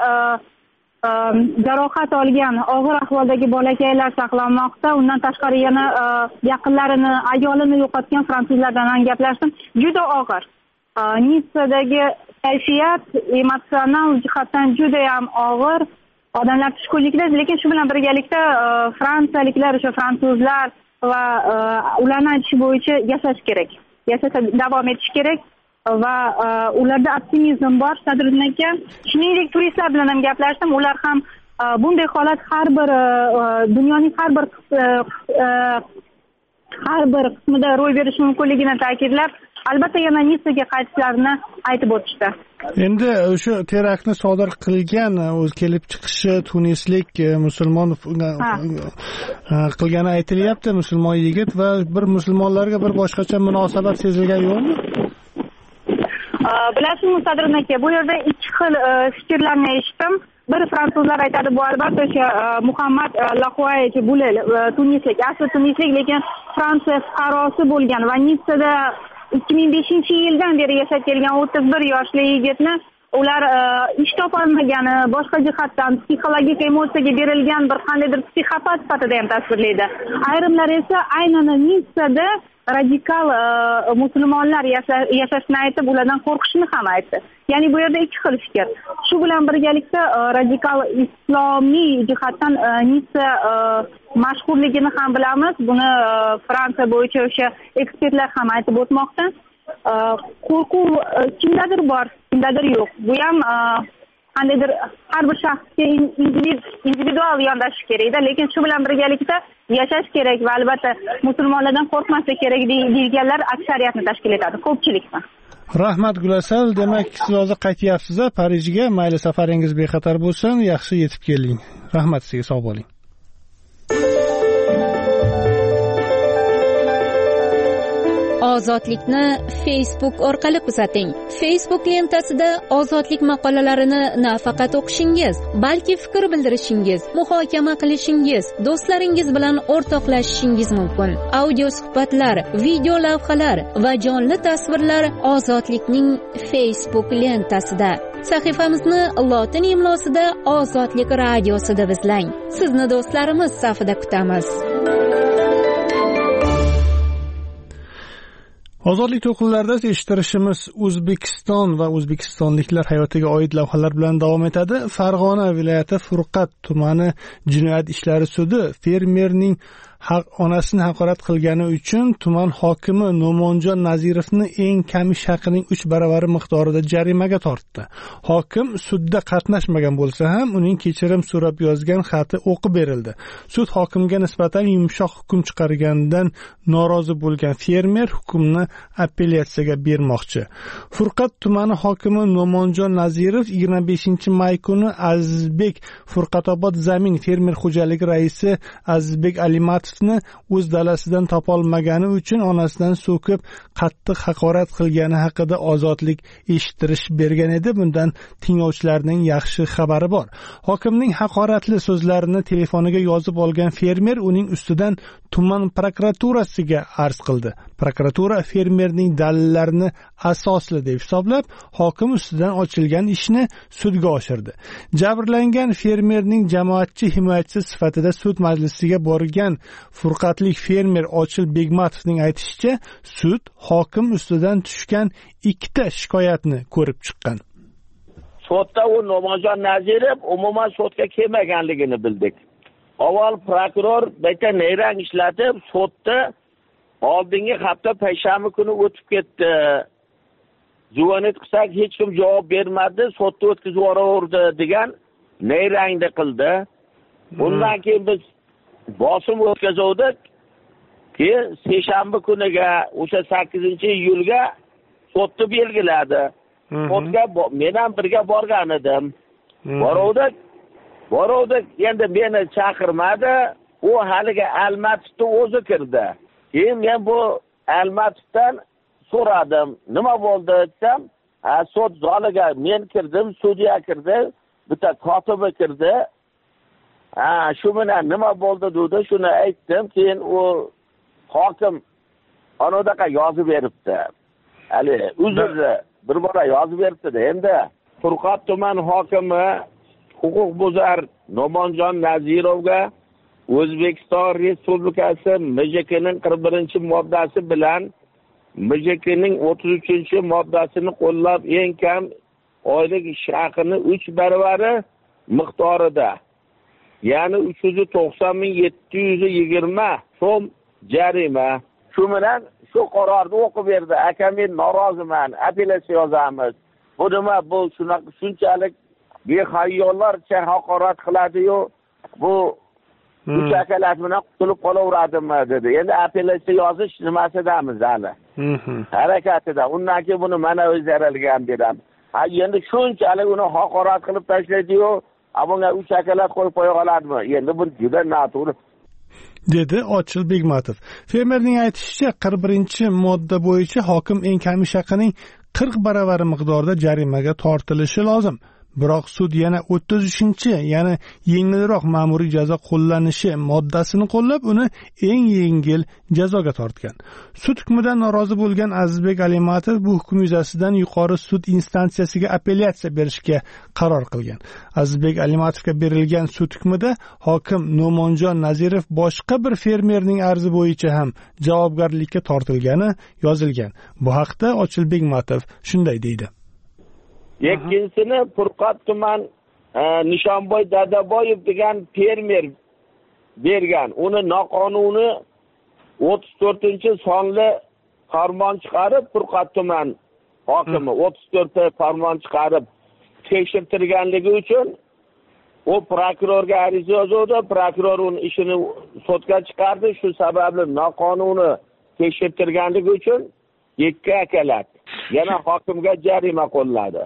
jarohat olgan og'ir ahvoldagi bolakaylar saqlanmoqda. Undan tashqari yana yaqinlarini, ayolini yo'qotgan fransuzlardan ham gaplashdim. Juda og'ir. Nitsadagi kayfiyat emotsional jihatdan juda ham og'ir. Odamlar tushkunlikda, lekin shu bilan birgalikda fransiyaliklar, o'sha fransuzlar va ularning aytishi bo'yicha yashash kerak. Yashashda davom etish kerak va ularda optimizm bor, Sadriddin aka. Shuningdek, turistlar bilan ham gaplashdim. Ular ham bunday holat har bir dunyoning har bir har bir qismida ro'y berishi mumkinligini ta'kidlab, albatta yana Nitsaga qaytishlarini aytib o'tishdi. Endi o'sha teraktni sodir qilgan, o'z kelib chiqishi tunislik musulmon qilgani aytilyapti, musulmon yigit, va bir musulmonlarga bir boshqacha munosabat sezilgan yo'qmi? Bilasizmi, Sadriddin aka, bu yerda ikki xil fikrlarni eshitdim. Bir fransuzlar aytadi, bu albatta o'sha Muhammad Lahuaychi Bulel, tunislik, asli tunislik, lekin Fransiya fuqarosi bo'lgan va Nitsada ikki ming beshinchi yildan beri yashab kelgan o'ttiz bir yoshli yigitni ular ish topolmagani, boshqa jihatdan psixologik emotsiyaga berilgan bir qandaydir psixopat sifatida ham tasvirlaydi. Ayrimlar esa aynan Nitsada radikal musulmonlar yashashini aytib, ulardan qo'rqishini ham aytdi. Ya'ni bu yerda ikki xil fikr. Shu bilan birgalikda radikal islomiy jihatdan Nitsa mashhurligini ham bilamiz. Buni Fransiya bo'yicha o'sha ekspertlar ham aytib o'tmoqda. Qo'rquv kimdadir bor, kimdadir yo'q. Bu ham qandaydir har bir shaxsga individual yondashish kerak-da, lekin shu bilan birgalikda yashash kerak va albatta musulmonlardan qo'rqmaslik kerak deganlar aksariyatni tashkil etadi, ko'pchilikni. Rahmat Gulasal, demak siz hozir qaytyapsiz Parijga, mayli safaringiz bexatar bo'lsin, yaxshi yetib keling. Rahmat sizga, sog' bo'ling. Ozodlikni Facebook orqali kuzating. Facebook lentasida ozodlik maqolalarini nafaqat o'qishingiz, balki fikr bildirishingiz, muhokama qilishingiz, do'stlaringiz bilan o'rtoqlashishingiz mumkin. Audio suhbatlar, video lavhalar va jonli tasvirlar Ozodlikning Facebook lentasida. Sahifamizni lotin imlosida Ozodlik radiosida izlang. Sizni do'stlarimiz safida kutamiz. Ozodlik to'lqinlarida eshittirishimiz O'zbekiston va o'zbekistonliklar hayotiga oid lavhalar bilan davom etadi. Farg'ona viloyati Furqat tumani jinoyat ishlari sudi fermerning haq onasini haqorat qilgani uchun tuman hokimi No'monjon Nazirovni eng kamish haqining uch baravari miqdorida jarimaga tortdi. Hokim sudda qatnashmagan bo'lsa ham uning kechirim so'rab yozgan xati o'qib berildi. Sud hokimga nisbatan yumshoq hukm chiqarganidan norozi bo'lgan fermer hukmni apellyatsiyaga bermoqchi. Furqat tumani hokimi No'monjon Nazirov yigirma beshinchi may kuni Azizbek Furqatobod zamin fermer xo'jaligi raisi Azizbek Alimatov o'z dalasidan topolmagani uchun onasidan so'kib qattiq haqorat qilgani haqida ozodlik eshittirish bergan edi. Bundan tinglovchilarning yaxshi xabari bor. Hokimning haqoratli so'zlarini telefoniga yozib olgan fermer uning ustidan tuman prokuraturasiga arz qildi. Prokuratura fermerning dalillarini asosli deb hisoblab, hokim ustidan ochilgan ishni sudga oshirdi. Jabrlangan fermerning jamoatchi himoyachisi sifatida sud majlisiga borgan Furqatlik fermer Ochil Begmatovning aytishicha, sud hokim ustidan tushgan ikkita shikoyatni ko'rib chiqqan. Sudda u No'monjon Nazirov umuman sudga kelmaganligini bildik. Avval prokuror bitta nayrang ishlatib, sudda oldingi hafta payshanba kuni o'tib ketdi. Juvonat qilsak hech kim javob bermadi, sudda o'tkazib yubordi degan nayrangni qildi. Undan keyin biz bosim o'tkazuvdik. Keyin seshanba kuniga o'sha sakkizinchi iyulga sudni belgiladi. Sudga men ham birga borgan edim. Boruvdik. Boruvdik, endi meni chaqirmadi. U haliga Almatovni o'zi kirdi. Keyin men bu Almatovdan so'radim, nima bo'ldi desam, sud zaliga men kirdim, sudya kirdi, bitta kotibi kirdi. Ha, shu bilan nima bo'ldi dedi, shuni aytdim. Keyin u hokim anodaqa yozib beribdi. Hali uzrni bir bora yozib beribdi. Endi Furqat tuman hokimi huquqbuzar No'monjon Nazirovga O'zbekiston Respublikasi M J Kning qirq birinchi moddasi bilan M J Kning o'ttiz uchinchi moddasini qo'llab eng kam oylik ish haqini uch baravari miqdorida, ya'ni uch yuz to'qson ming yetti yuz yigirma so'm jarima. Shu bilan shu qarorni o'qib berdi. Aka, men noroziman, apellyatsiya yozamiz. Bu nima, bu shunaqa shunchalik behayyollarcha haqorat qiladi-yu, bu uch akalar bilan qutulib qolaveradimi dedi. Endi apellyatsiya yozish nimasidamiz hali? Harakatida. Undan keyin buni mana o'zgaralgan dedim. Ha, endi shunchalik uni haqorat qilib tashlaydi-yu, bunga uch akalar qo'yib qo'ya oladimi? Endi bu juda noto'g'ri, dedi Ochil Begmatov. Fermerning aytishicha, qirq birinchi modda bo'yicha hokim eng kamish haqining qirq baravari miqdorida jarimaga tortilishi lozim. biroq sud yana o'ttiz uchinchi ya'ni yengilroq ma'muriy jazo qo'llanishi moddasini qo'llab uni eng yengil jazoga tortgan. Sud hukmidan norozi bo'lgan Azizbek Alimatov bu hukm yuzasidan yuqori sud instansiyasiga apellyatsiya berishga qaror qilgan. Azizbek Alimatovga berilgan sud hukmida hokim No'monjon Nazirov boshqa bir fermerning arzi bo'yicha ham javobgarlikka tortilgani yozilgan. Bu haqda Ochilbek Matov shunday deydi. Ikkinchisini Furqat tuman Nishonboy Dadaboyev degan fermer bergan. Uni noqonuniy o'ttiz to'rtinchi sonli farmon chiqarib, Furqat tuman hokimi o'ttiz to'rtta farmon chiqarib tekshirtirganligi uchun u prokurorga ariza yozdi. Prokuror uning ishini sudga chiqardi. Shu sababli noqonuniy tekshirtirganligi uchun ikki akalat yana hokimga jarima qo'lladi,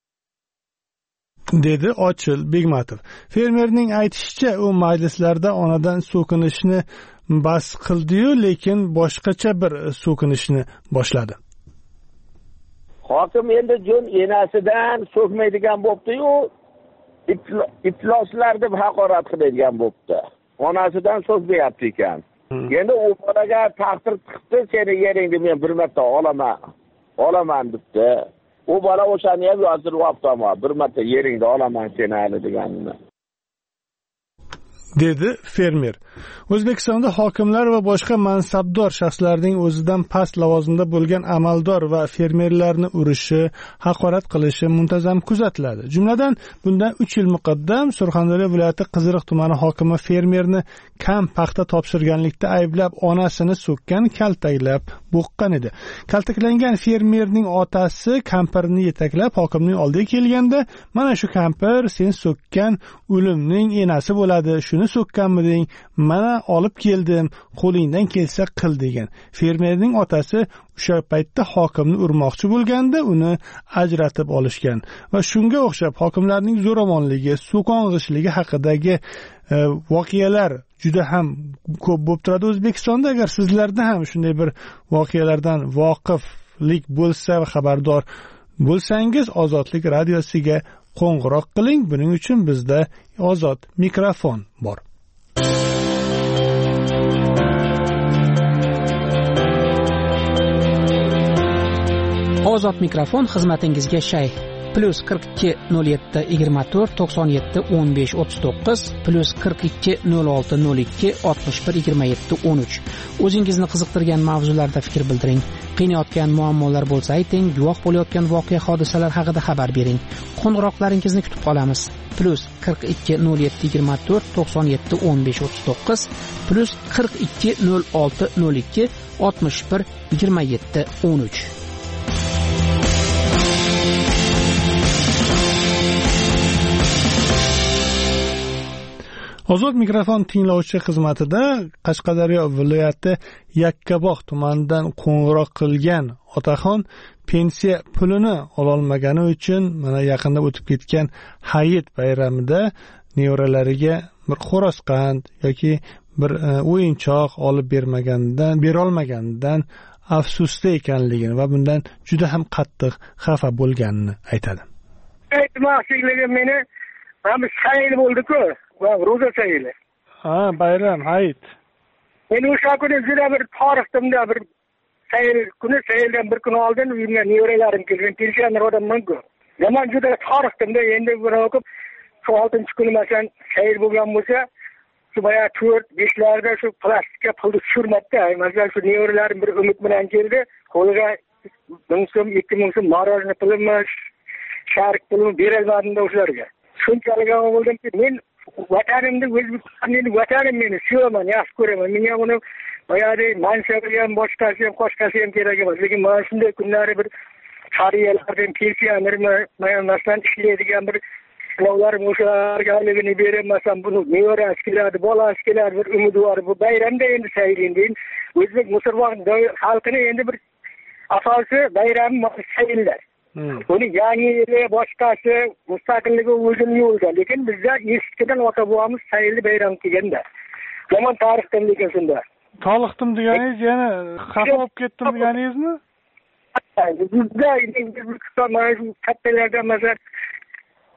dedi Ochil Begmatov. Fermerning aytishicha, u majlislarda onadan so'kinishni bas qildi-yu, lekin boshqacha bir so'kinishni boshladi. Hokim endi jo'n enasidan so'kmaydigan bo'pti-yu, ifloslar deb haqorat qiladigan bo'pti. Onasidan so'kmayapti ekan. Endi u bolaga taqdir chiqdi, seni yeringni men bir marta olaman, olaman debdi. U bola o'shani ham yozdirib olibdi, bir marta yeringni olaman seni hali deganini. dedi fermer. O'zbekistonda hokimlar va boshqa mansabdor shaxslarning o'zidan past lavozimda bo'lgan amaldor va fermerlarni urishi, haqorat qilishi muntazam kuzatiladi. Jumladan, bundan uch yil muqaddam Surxondaryo viloyati Qiziriq tumani hokimi fermerni kam paxta topshirganlikda ayblab onasini so'kkan, kaltaklab bo'qqan edi. Kaltaklangan fermerning otasi kampirni yetaklab hokimning oldiga kelganda, "Mana shu kampir sen so'kkan o'limning enasi bo'ladi, shuni so'kkanmiding? Mana olib keldim, qo'lingdan kelsa qil" degan. Fermerning otasi o'sha paytda hokimni urmoqchi bo'lganda uni ajratib olishgan va shunga o'xshab hokimlarning zo'ravonligi, so'kong'ishligi haqidagi e, voqealar juda ham ko'p bo'lib turadi O'zbekistonda. Agar sizlarda ham shunday bir voqealardan voqiflik bo'lsa va xabardor bo'lsangiz, Ozodlik radiosiga qo'ng'iroq qiling. Buning uchun bizda ozod mikrofon bor. Ozod mikrofon xizmatingizga shay. Plus qirq ikki nol yetti yigirma to'rt to'qson yetti o'n besh o'ttiz to'qqiz, plus qirq ikki nol olti nol ikki oltmish bir yigirma yetti o'n uch. O'zingizni qiziqtirgan mavzularda fikr bildiring. Qiynayotgan muammolar bo'lsa ayting, guvoh bo'layotgan voqea hodisalar haqida xabar bering. Qo'ng'iroqlaringizni kutib qolamiz. Plus qirq ikki nol yetti yigirma to'rt to'qson yetti o'n besh o'ttiz to'qqiz, plus qirq ikki nol olti nol ikki oltmish bir yigirma yetti o'n uch. Ozod mikrofon tinglovchi xizmatida Qashqadaryo viloyati Yakkabog' tumanidan qo'ng'iroq qilgan otaxon pensiya pulini ololmagani uchun mana yaqinda o'tib ketgan Hayit bayramida nevaralariga bir xo'rozqand yoki bir o'yinchoq olib bermaganidan, berolmaganidan afsusda ekanligini va bundan juda ham qattiq xafa bo'lganini aytadi. Aytmoqchiligi meni ham sayil bo'ldi-ku. Va ro'za sayili. Ha, bayram, Hayit. Men o'sha kuni juda bir tariximda bir sayil kuni sayildan bir kun oldin uyimga nevaralarim kelgan, pensioner odamman-ku. Zaman juda tariximda endi bir o'qib, shu oltinchi kuni masalan sayil bo'lgan bo'lsa, shu boya to'rt besh larda shu plastikka pulni tushirmabdi. Masalan, shu nevaralarim bir umid bilan keldi, qo'liga ming so'm, ikki ming so'm marojni pulimi, sharik pulimi berolmadim o'shalarga. Shunchalik bo'ldimki, men vatanimni O'zbekistonning vatanim meni sevaman, yaxshi ko'raman. Menga uni boyagi mansabi ham, boshqasi ham, qo'shqasi ham kerak emas. Lekin mana shunday kunlari bir qariyalardan pensionermi, masalan ishlaydigan bir ishlovlarim o'shalarga ligini bermasam, buni nevarasi keladi, bolasi keladi, bir umidi bor. Bu bayramda endi sayilindi. O'zbek musulmon xalqini endi bir asosi bayram sayillar. Buni yangi yili boshqasi mustaqilligi o'zini yo'lda, lekin bizda eskidan ota bobomiz sayilni bayram qilganda. Yomon tarixdan lekin shunda. Toliqdim deganingiz, yana xafa bo'lib ketdim deganingizmi? Bizda O'zbekiston mana shu kattalardan masalan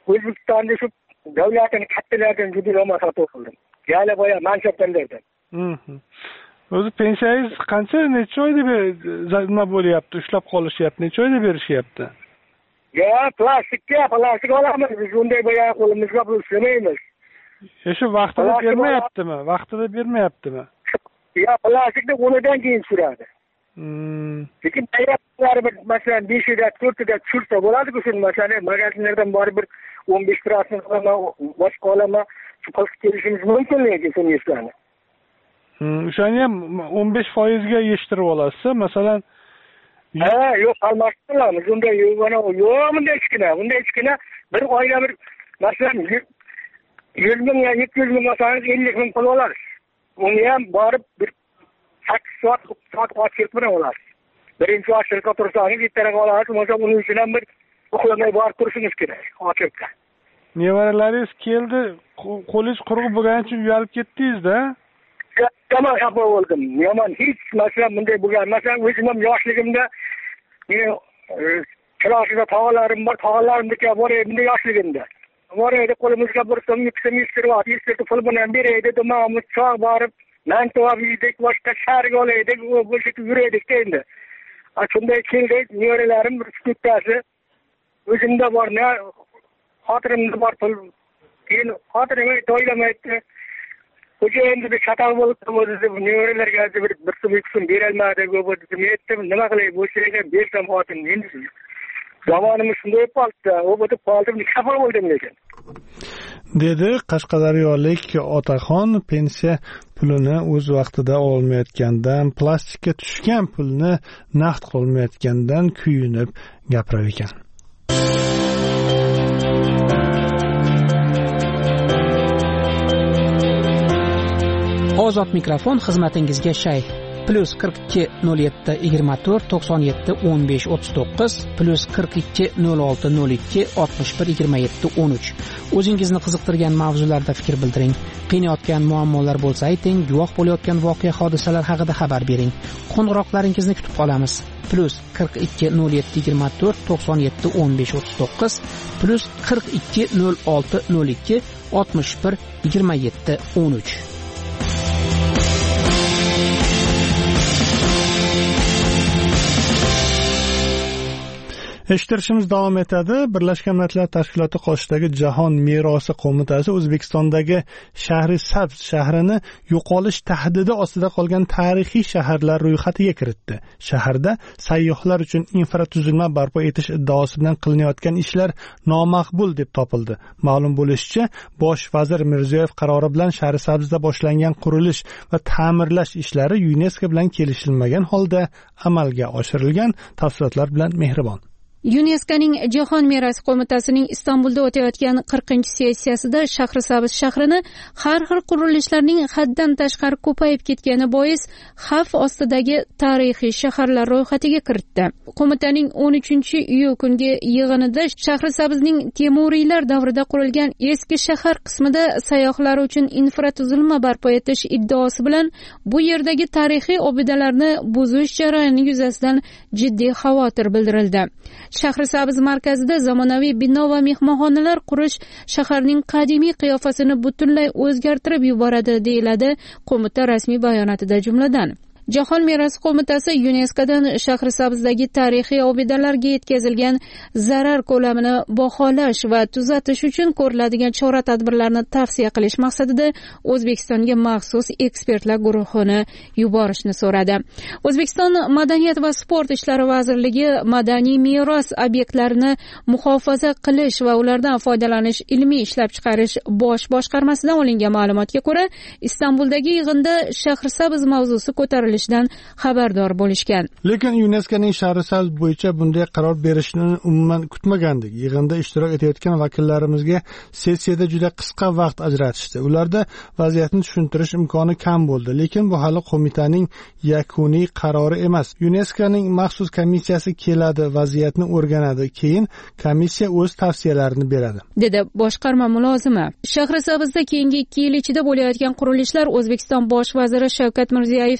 O'zbekistonda shu davlatning kattalaridan juda yomon sotib qildim. Yana boya mansabdorlardan. O'zi pensiyangiz qancha, necha oyda nima bo'lyapti, ushlab qolishyapti, necha oyda berishyapti? Ya, plastikka, plastik olamiz. Biz unday boya qo'limizga pul ishlamaymiz. Shu vaqtida bermayaptimi? Vaqtida bermayaptimi? Ya, plastikni o'nidan keyin tushiradi. Lekin tayyorlar bir masalan besh da to'rt da tushirsa bo'ladi-ku, shu masalan magazinlardan borib bir o'n besh prosent olama, boshqa olama, shu qilib kelishimiz mumkin lekin so'ngishlarni. O'shani ham o'n besh foizga yeshtirib olasiz, masalan. Ha, yo'q, almashtiramiz. Unda yo'q, mana yo'q, bunday kichkina, bunday kichkina bir oyda bir masalan yuz ming ya yetti yuz ming masalan ellik ming pul olasiz. Uni ham borib bir sakkiz soat soat ochib bilan olasiz. Birinchi ochilib tursangiz bittaga olasiz, o'sha uning uchun ham bir uxlamay borib turishingiz kerak, ochibda. Nevaralaringiz keldi, qo'lingiz quruq bo'lgani uchun uyalib ketdingiz-da? Yomon xafa bo'ldim. Yomon hech masalan bunday bo'lgan. Masalan, o'zim ham yoshligimda meni Chirashida tog'alarim bor, tog'alarimniki boray, bunday yoshligimda. Boraydi, qo'limizga bir so'm, ikki so'm yishtirib, yishtirib pul bilan beraydi, domamiz choq borib, mantova yedik, boshqa shaharga olaydik, bu shekilda yuraydik endi. Shunday keldi, nevaralarim bir bittasi o'zimda bor, ne xotirimda bor pul. Keyin xotirimga o'ylamaydi. O'sha endi bir xato bo'lib o'zi nevaralarga bir bir so'm ikki so'm berolmadi, deb aytdim, nima qilay, bu yerga bersam xotin endi. Zamonimiz shunday qoldi, u o'tib qoldim, xafa bo'ldim lekin. Dedi Qashqadaryolik Otaxon pensiya pulini o'z vaqtida olmayotgandan, plastikka tushgan pulni naqd qilmayotgandan kuyunib gapirar ekan. Ozod mikrofon xizmatingizga shay. Plus qirq ikki nol yetti yigirma to'rt to'qson yetti o'n besh o'ttiz to'qqiz, plus qirq ikki nol olti nol ikki oltmish bir yigirma yetti o'n uch. O'zingizni qiziqtirgan mavzularda fikr bildiring. Qiynayotgan muammolar bo'lsa ayting, guvoh bo'layotgan voqea hodisalar haqida xabar bering. Qo'ng'iroqlaringizni kutib qolamiz. Plus qirq ikki nol yetti yigirma to'rt to'qson yetti o'n besh o'ttiz to'qqiz, plus qirq ikki nol olti nol ikki oltmish bir yigirma yetti o'n uch. Eshittirishimiz davom etadi. Birlashgan Millatlar Tashkiloti qoshidagi Jahon merosi qo'mitasi O'zbekistondagi Shahrisabz shahrini yo'qolish tahdidi ostida qolgan tarixiy shaharlar ro'yxatiga kiritdi. Shaharda sayyohlar uchun infratuzilma barpo etish iddaosi bilan qilinayotgan ishlar nomaqbul deb topildi. Ma'lum bo'lishicha, Bosh vazir Mirziyoyev qarori bilan Shahrisabzda boshlangan qurilish va ta'mirlash ishlari UNESCO bilan kelishilmagan holda amalga oshirilgan. Tafsilotlar bilan Mehribon. YuNESKOning Jahon merosi qo'mitasining Istanbulda o'tayotgan qirqinchi sessiyasida Shahrisabz shahrini har xil qurilishlarning haddan tashqari ko'payib ketgani bois xavf ostidagi tarixiy shaharlar ro'yxatiga kiritdi. Qo'mitaning o'n uchinchi iyul kungi yig'inida Shahrisabzning Temuriylar davrida qurilgan eski shahar qismida sayyohlar uchun infratuzilma barpo etish iddaosi bilan bu yerdagi tarixiy obidalarni buzish jarayoni yuzasidan jiddiy xavotir bildirildi. Shahrisabz markazida zamonaviy bino va mehmonxonalar qurish shaharning qadimiy qiyofasini butunlay o'zgartirib yuboradi, deyiladi qo'mita rasmiy bayonotida jumladan. Jahon merosi qo'mitasi YuNESKOdan Shahrisabzdagi tarixiy obidalarga yetkazilgan zarar ko'lamini baholash va tuzatish uchun ko'riladigan chora-tadbirlarni tavsiya qilish maqsadida O'zbekistonga maxsus ekspertlar guruhini yuborishni so'radi. O'zbekiston Madaniyat va sport ishlari vazirligi madaniy meros obyektlarini muhofaza qilish va ulardan foydalanish ilmiy ishlab chiqarish bosh boshqarmasidan olingan ma'lumotga ko'ra, Istanbuldagi yig'inda Shahrisabz mavzusi ko'tarildi xabardor bo'lishgan. Lekin YuNESKOning Shahrisabz bo'yicha bunday qaror berishni umuman kutmagandik. Yig'inda ishtirok etayotgan vakillarimizga sessiyada juda qisqa vaqt ajratishdi. Ularda vaziyatni tushuntirish imkoni kam bo'ldi, lekin bu hali qo'mitaning yakuniy qarori emas. YuNESKOning maxsus komissiyasi keladi, vaziyatni o'rganadi, keyin komissiya o'z tavsiyalarini beradi, dedi boshqarma mulozimi. Shahrisabzda keyingi ikki yil ichida bo'layotgan qurilishlar O'zbekiston bosh vaziri Shavkat Mirziyoyevning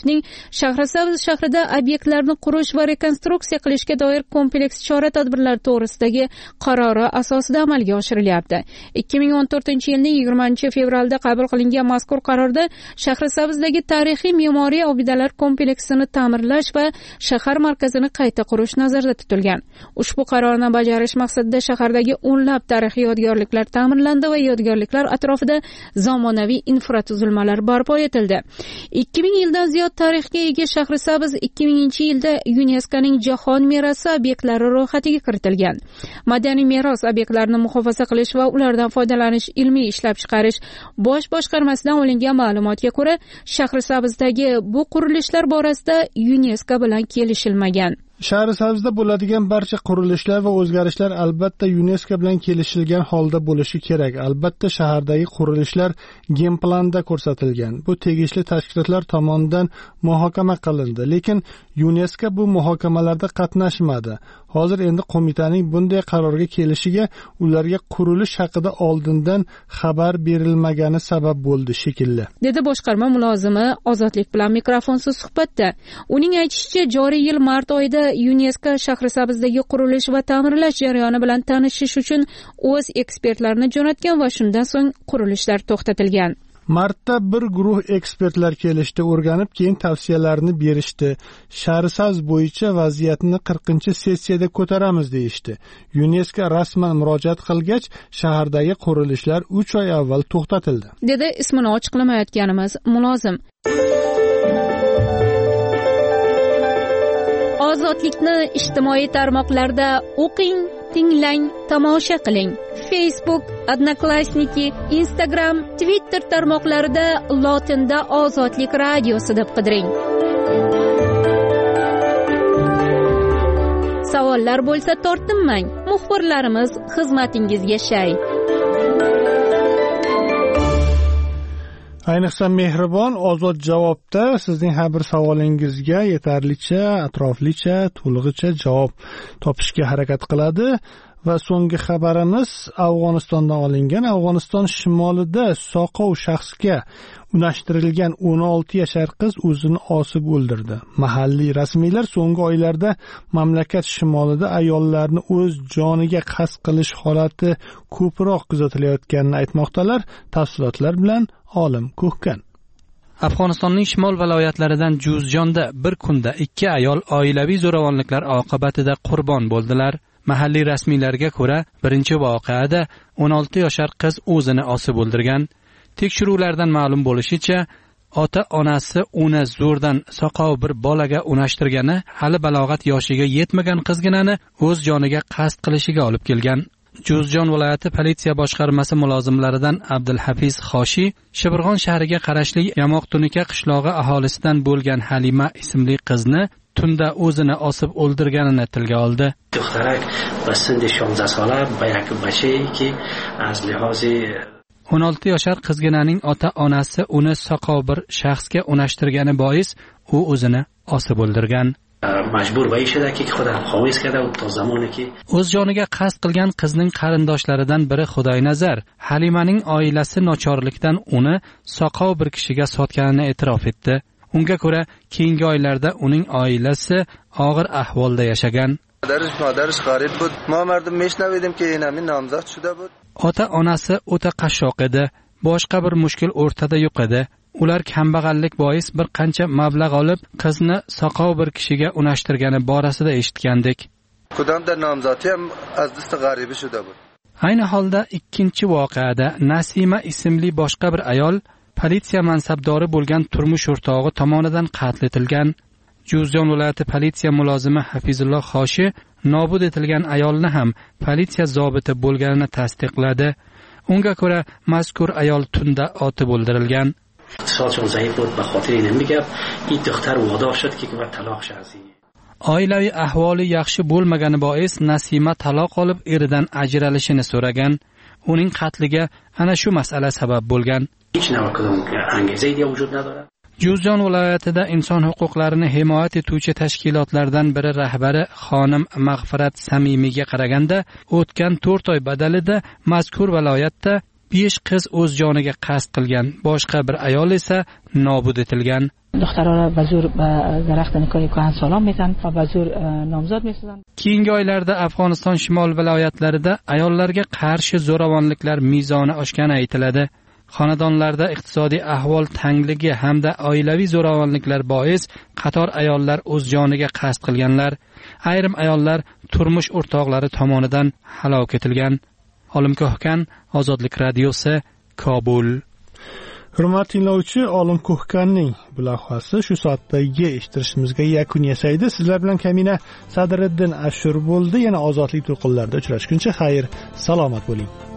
Shahrisabz shahrida obyektlarni qurish va rekonstruksiya qilishga doir kompleks chora-tadbirlar to'g'risidagi qarori asosida amalga oshirilyapti. ikki ming o'n to'rtinchi yilning yigirmanchi fevralda qabul qilingan mazkur qarorda Shahrisabzdagi tarixiy me'moriy obidalar kompleksini ta'mirlash va shahar markazini qayta qurish nazarda tutilgan. Ushbu qarorni bajarish maqsadida shahardagi o'nlab tarixiy yodgorliklar ta'mirlandi va yodgorliklar atrofida zamonaviy infratuzilmalar barpo etildi. ikki ming yildan ziyod tarixga ega Shahrisabz ikki minginchi yilda YuNESKOning jahon merosi obyektlari ro'yxatiga kiritilgan. Madaniy meros obyektlarini muhofaza qilish va ulardan foydalanish ilmiy ishlab chiqarish bosh boshqarmasidan olingan ma'lumotga ko'ra, Shahrisabzdagi bu qurilishlar borasida YuNESKO bilan kelishilmagan. Shahrisabzda bo'ladigan barcha qurilishlar va o'zgarishlar albatta YuNESKO bilan kelishilgan holda bo'lishi kerak. Albatta shahardagi qurilishlar gemplanda ko'rsatilgan. Bu tegishli tashkilotlar tomonidan muhokama qilindi, lekin YuNESKO bu muhokamalarda qatnashmadi. Hozir endi qo'mitaning bunday qarorga kelishiga ularga qurilish haqida oldindan xabar berilmagani sabab bo'ldi shekilli, dedi boshqarma mulozimi Ozodlik bilan mikrofonsiz suhbatda. Uning aytishicha, joriy yil mart oyida YuNESKO Shahrisabzdagi qurilish va ta'mirlash jarayoni bilan tanishish uchun o'z ekspertlarini jo'natgan va shundan so'ng qurilishlar to'xtatilgan. Martda bir guruh ekspertlar kelishdi, o'rganib keyin tavsiyalarini berishdi. Shahrisabz bo'yicha vaziyatni qirqinchi sessiyada ko'taramiz deyishdi. YuNESKO rasman murojaat qilgach, shahardagi qurilishlar uch oy avval to'xtatildi, dedi ismini ochiqlamayotganimiz mulozim. Ozodlikni ijtimoiy tarmoqlarda o'qing, tinglang, tomosha qiling. Facebook, Odnoklassniki, Instagram, Twitter tarmoqlarida lotinda Ozodlik radiosi deb qidiring. Savollar bo'lsa tortinmang. Muxbirlarimiz xizmatingizga shay. Ayniqsa mehribon Ozod javobda sizning har bir savolingizga yetarlicha, atroflicha, to'lig'icha javob topishga harakat qiladi. Va so'nggi xabarimiz Afg'onistondan olingan. Afg'oniston shimolida soqov shaxsga unashtirilgan o'n olti yashar qiz o'zini osib o'ldirdi. Mahalliy rasmiylar so'nggi oylarda mamlakat shimolida ayollarni o'z joniga qasd qilish holati ko'proq kuzatilayotganini aytmoqdalar. Tafsilotlar bilan Olim Ko'hkan. Afg'onistonning shimol viloyatlaridan Juzjonda bir kunda ikki ayol oilaviy zo'ravonliklar oqibatida qurbon bo'ldilar. Mahalliy rasmiylarga ko'ra, birinchi voqeada o'n olti yashar qiz o'zini osib o'ldirgan. Tekshiruvlardan ma'lum bo'lishicha, ota-onasi uni zo'rdan soqov bir bolaga unashtirgani, hali balog'at yoshiga yetmagan qizginani o'z joniga qasd qilishiga olib kelgan. Juzjon viloyati politsiya boshqarmasi mulozimlaridan Abdulhafiz Xoshi Shibirg'on shahriga qarashli Yamoq Tunika qishlog'i aholisidan bo'lgan Halima ismli qizni tunda o'zini osib o'ldirganini tilga oldi. o'n olti yashar qizginaning ota-onasi uni soqov bir shaxsga unashtirgani bois u o'zini osib o'ldirgan. majbur va ishidaki xudam xovis kada u to zamoniki o'z joniga qasd qilgan qizning qarindoshlaridan biri Xudoynazar Halimaning oilasi nochorlikdan uni soqov bir kishiga sotganini e'tirof etdi. Unga ko'ra, keyingi oylarda uning oilasi og'ir ahvolda yashagan. Ota-onasi o'ta qashshoq edi. Boshqa bir mushkil o'rtada yo'q edi. Ular kambag'allik bois bir qancha mablag' olib, qizni soqov bir kishiga unashtirgani borasida eshitgandik. Ayni holda ikkinchi voqeada Nasima ismli boshqa bir ayol politsiya mansabdori bo'lgan turmush o'rtog'i tomonidan qatl etilgan. Juzjon viloyati politsiya mulozimi Hafizulloh Xoshi nobud etilgan ayolni ham politsiya zobiti bo'lganini tasdiqladi. Unga ko'ra, mazkur ayol tunda otib o'ldirilgan. Oilaviy ahvoli yaxshi bo'lmagani bois Nasima taloq olib eridan ajralishini so'ragan. Uning qatliga ana shu masala sabab bo'lgan. Juzjon viloyatida inson huquqlarini himoya etuvchi tashkilotlardan biri rahbari xonim Mag'firat Samimiyga qaraganda, o'tgan to'rt oy badalida mazkur viloyatda besh qiz o'z joniga qasd qilgan, boshqa bir ayol esa nobud etilgan. دخترها به زور به درخت نکاح کهن سالان میزنن و به زور نامزد میسازن. Keyingi oylarda Afg'oniston shimol viloyatlarida ayollarga qarshi zo'ravonliklar mezoni oshgani aytiladi. Xonadonlarda iqtisodiy ahvol tangligi hamda oilaviy zo'ravonliklar bois qator ayollar o'z joniga qasd qilganlar, ayrim ayollar turmush o'rtoqlari tomonidan halok etilgan. Olim Ko'hkan, Ozodlik radiosi, Kobul. Hurmatli tinglovchi, Olim Ko'hkanning bu lavhasi shu soatdagi eshittirishimizga yakun yasaydi. Sizlar bilan Kamina Sadriddin Ashur bo'ldi. Yana ozodlik to'lqinlarida uchrashguncha xayr, salomat bo'ling.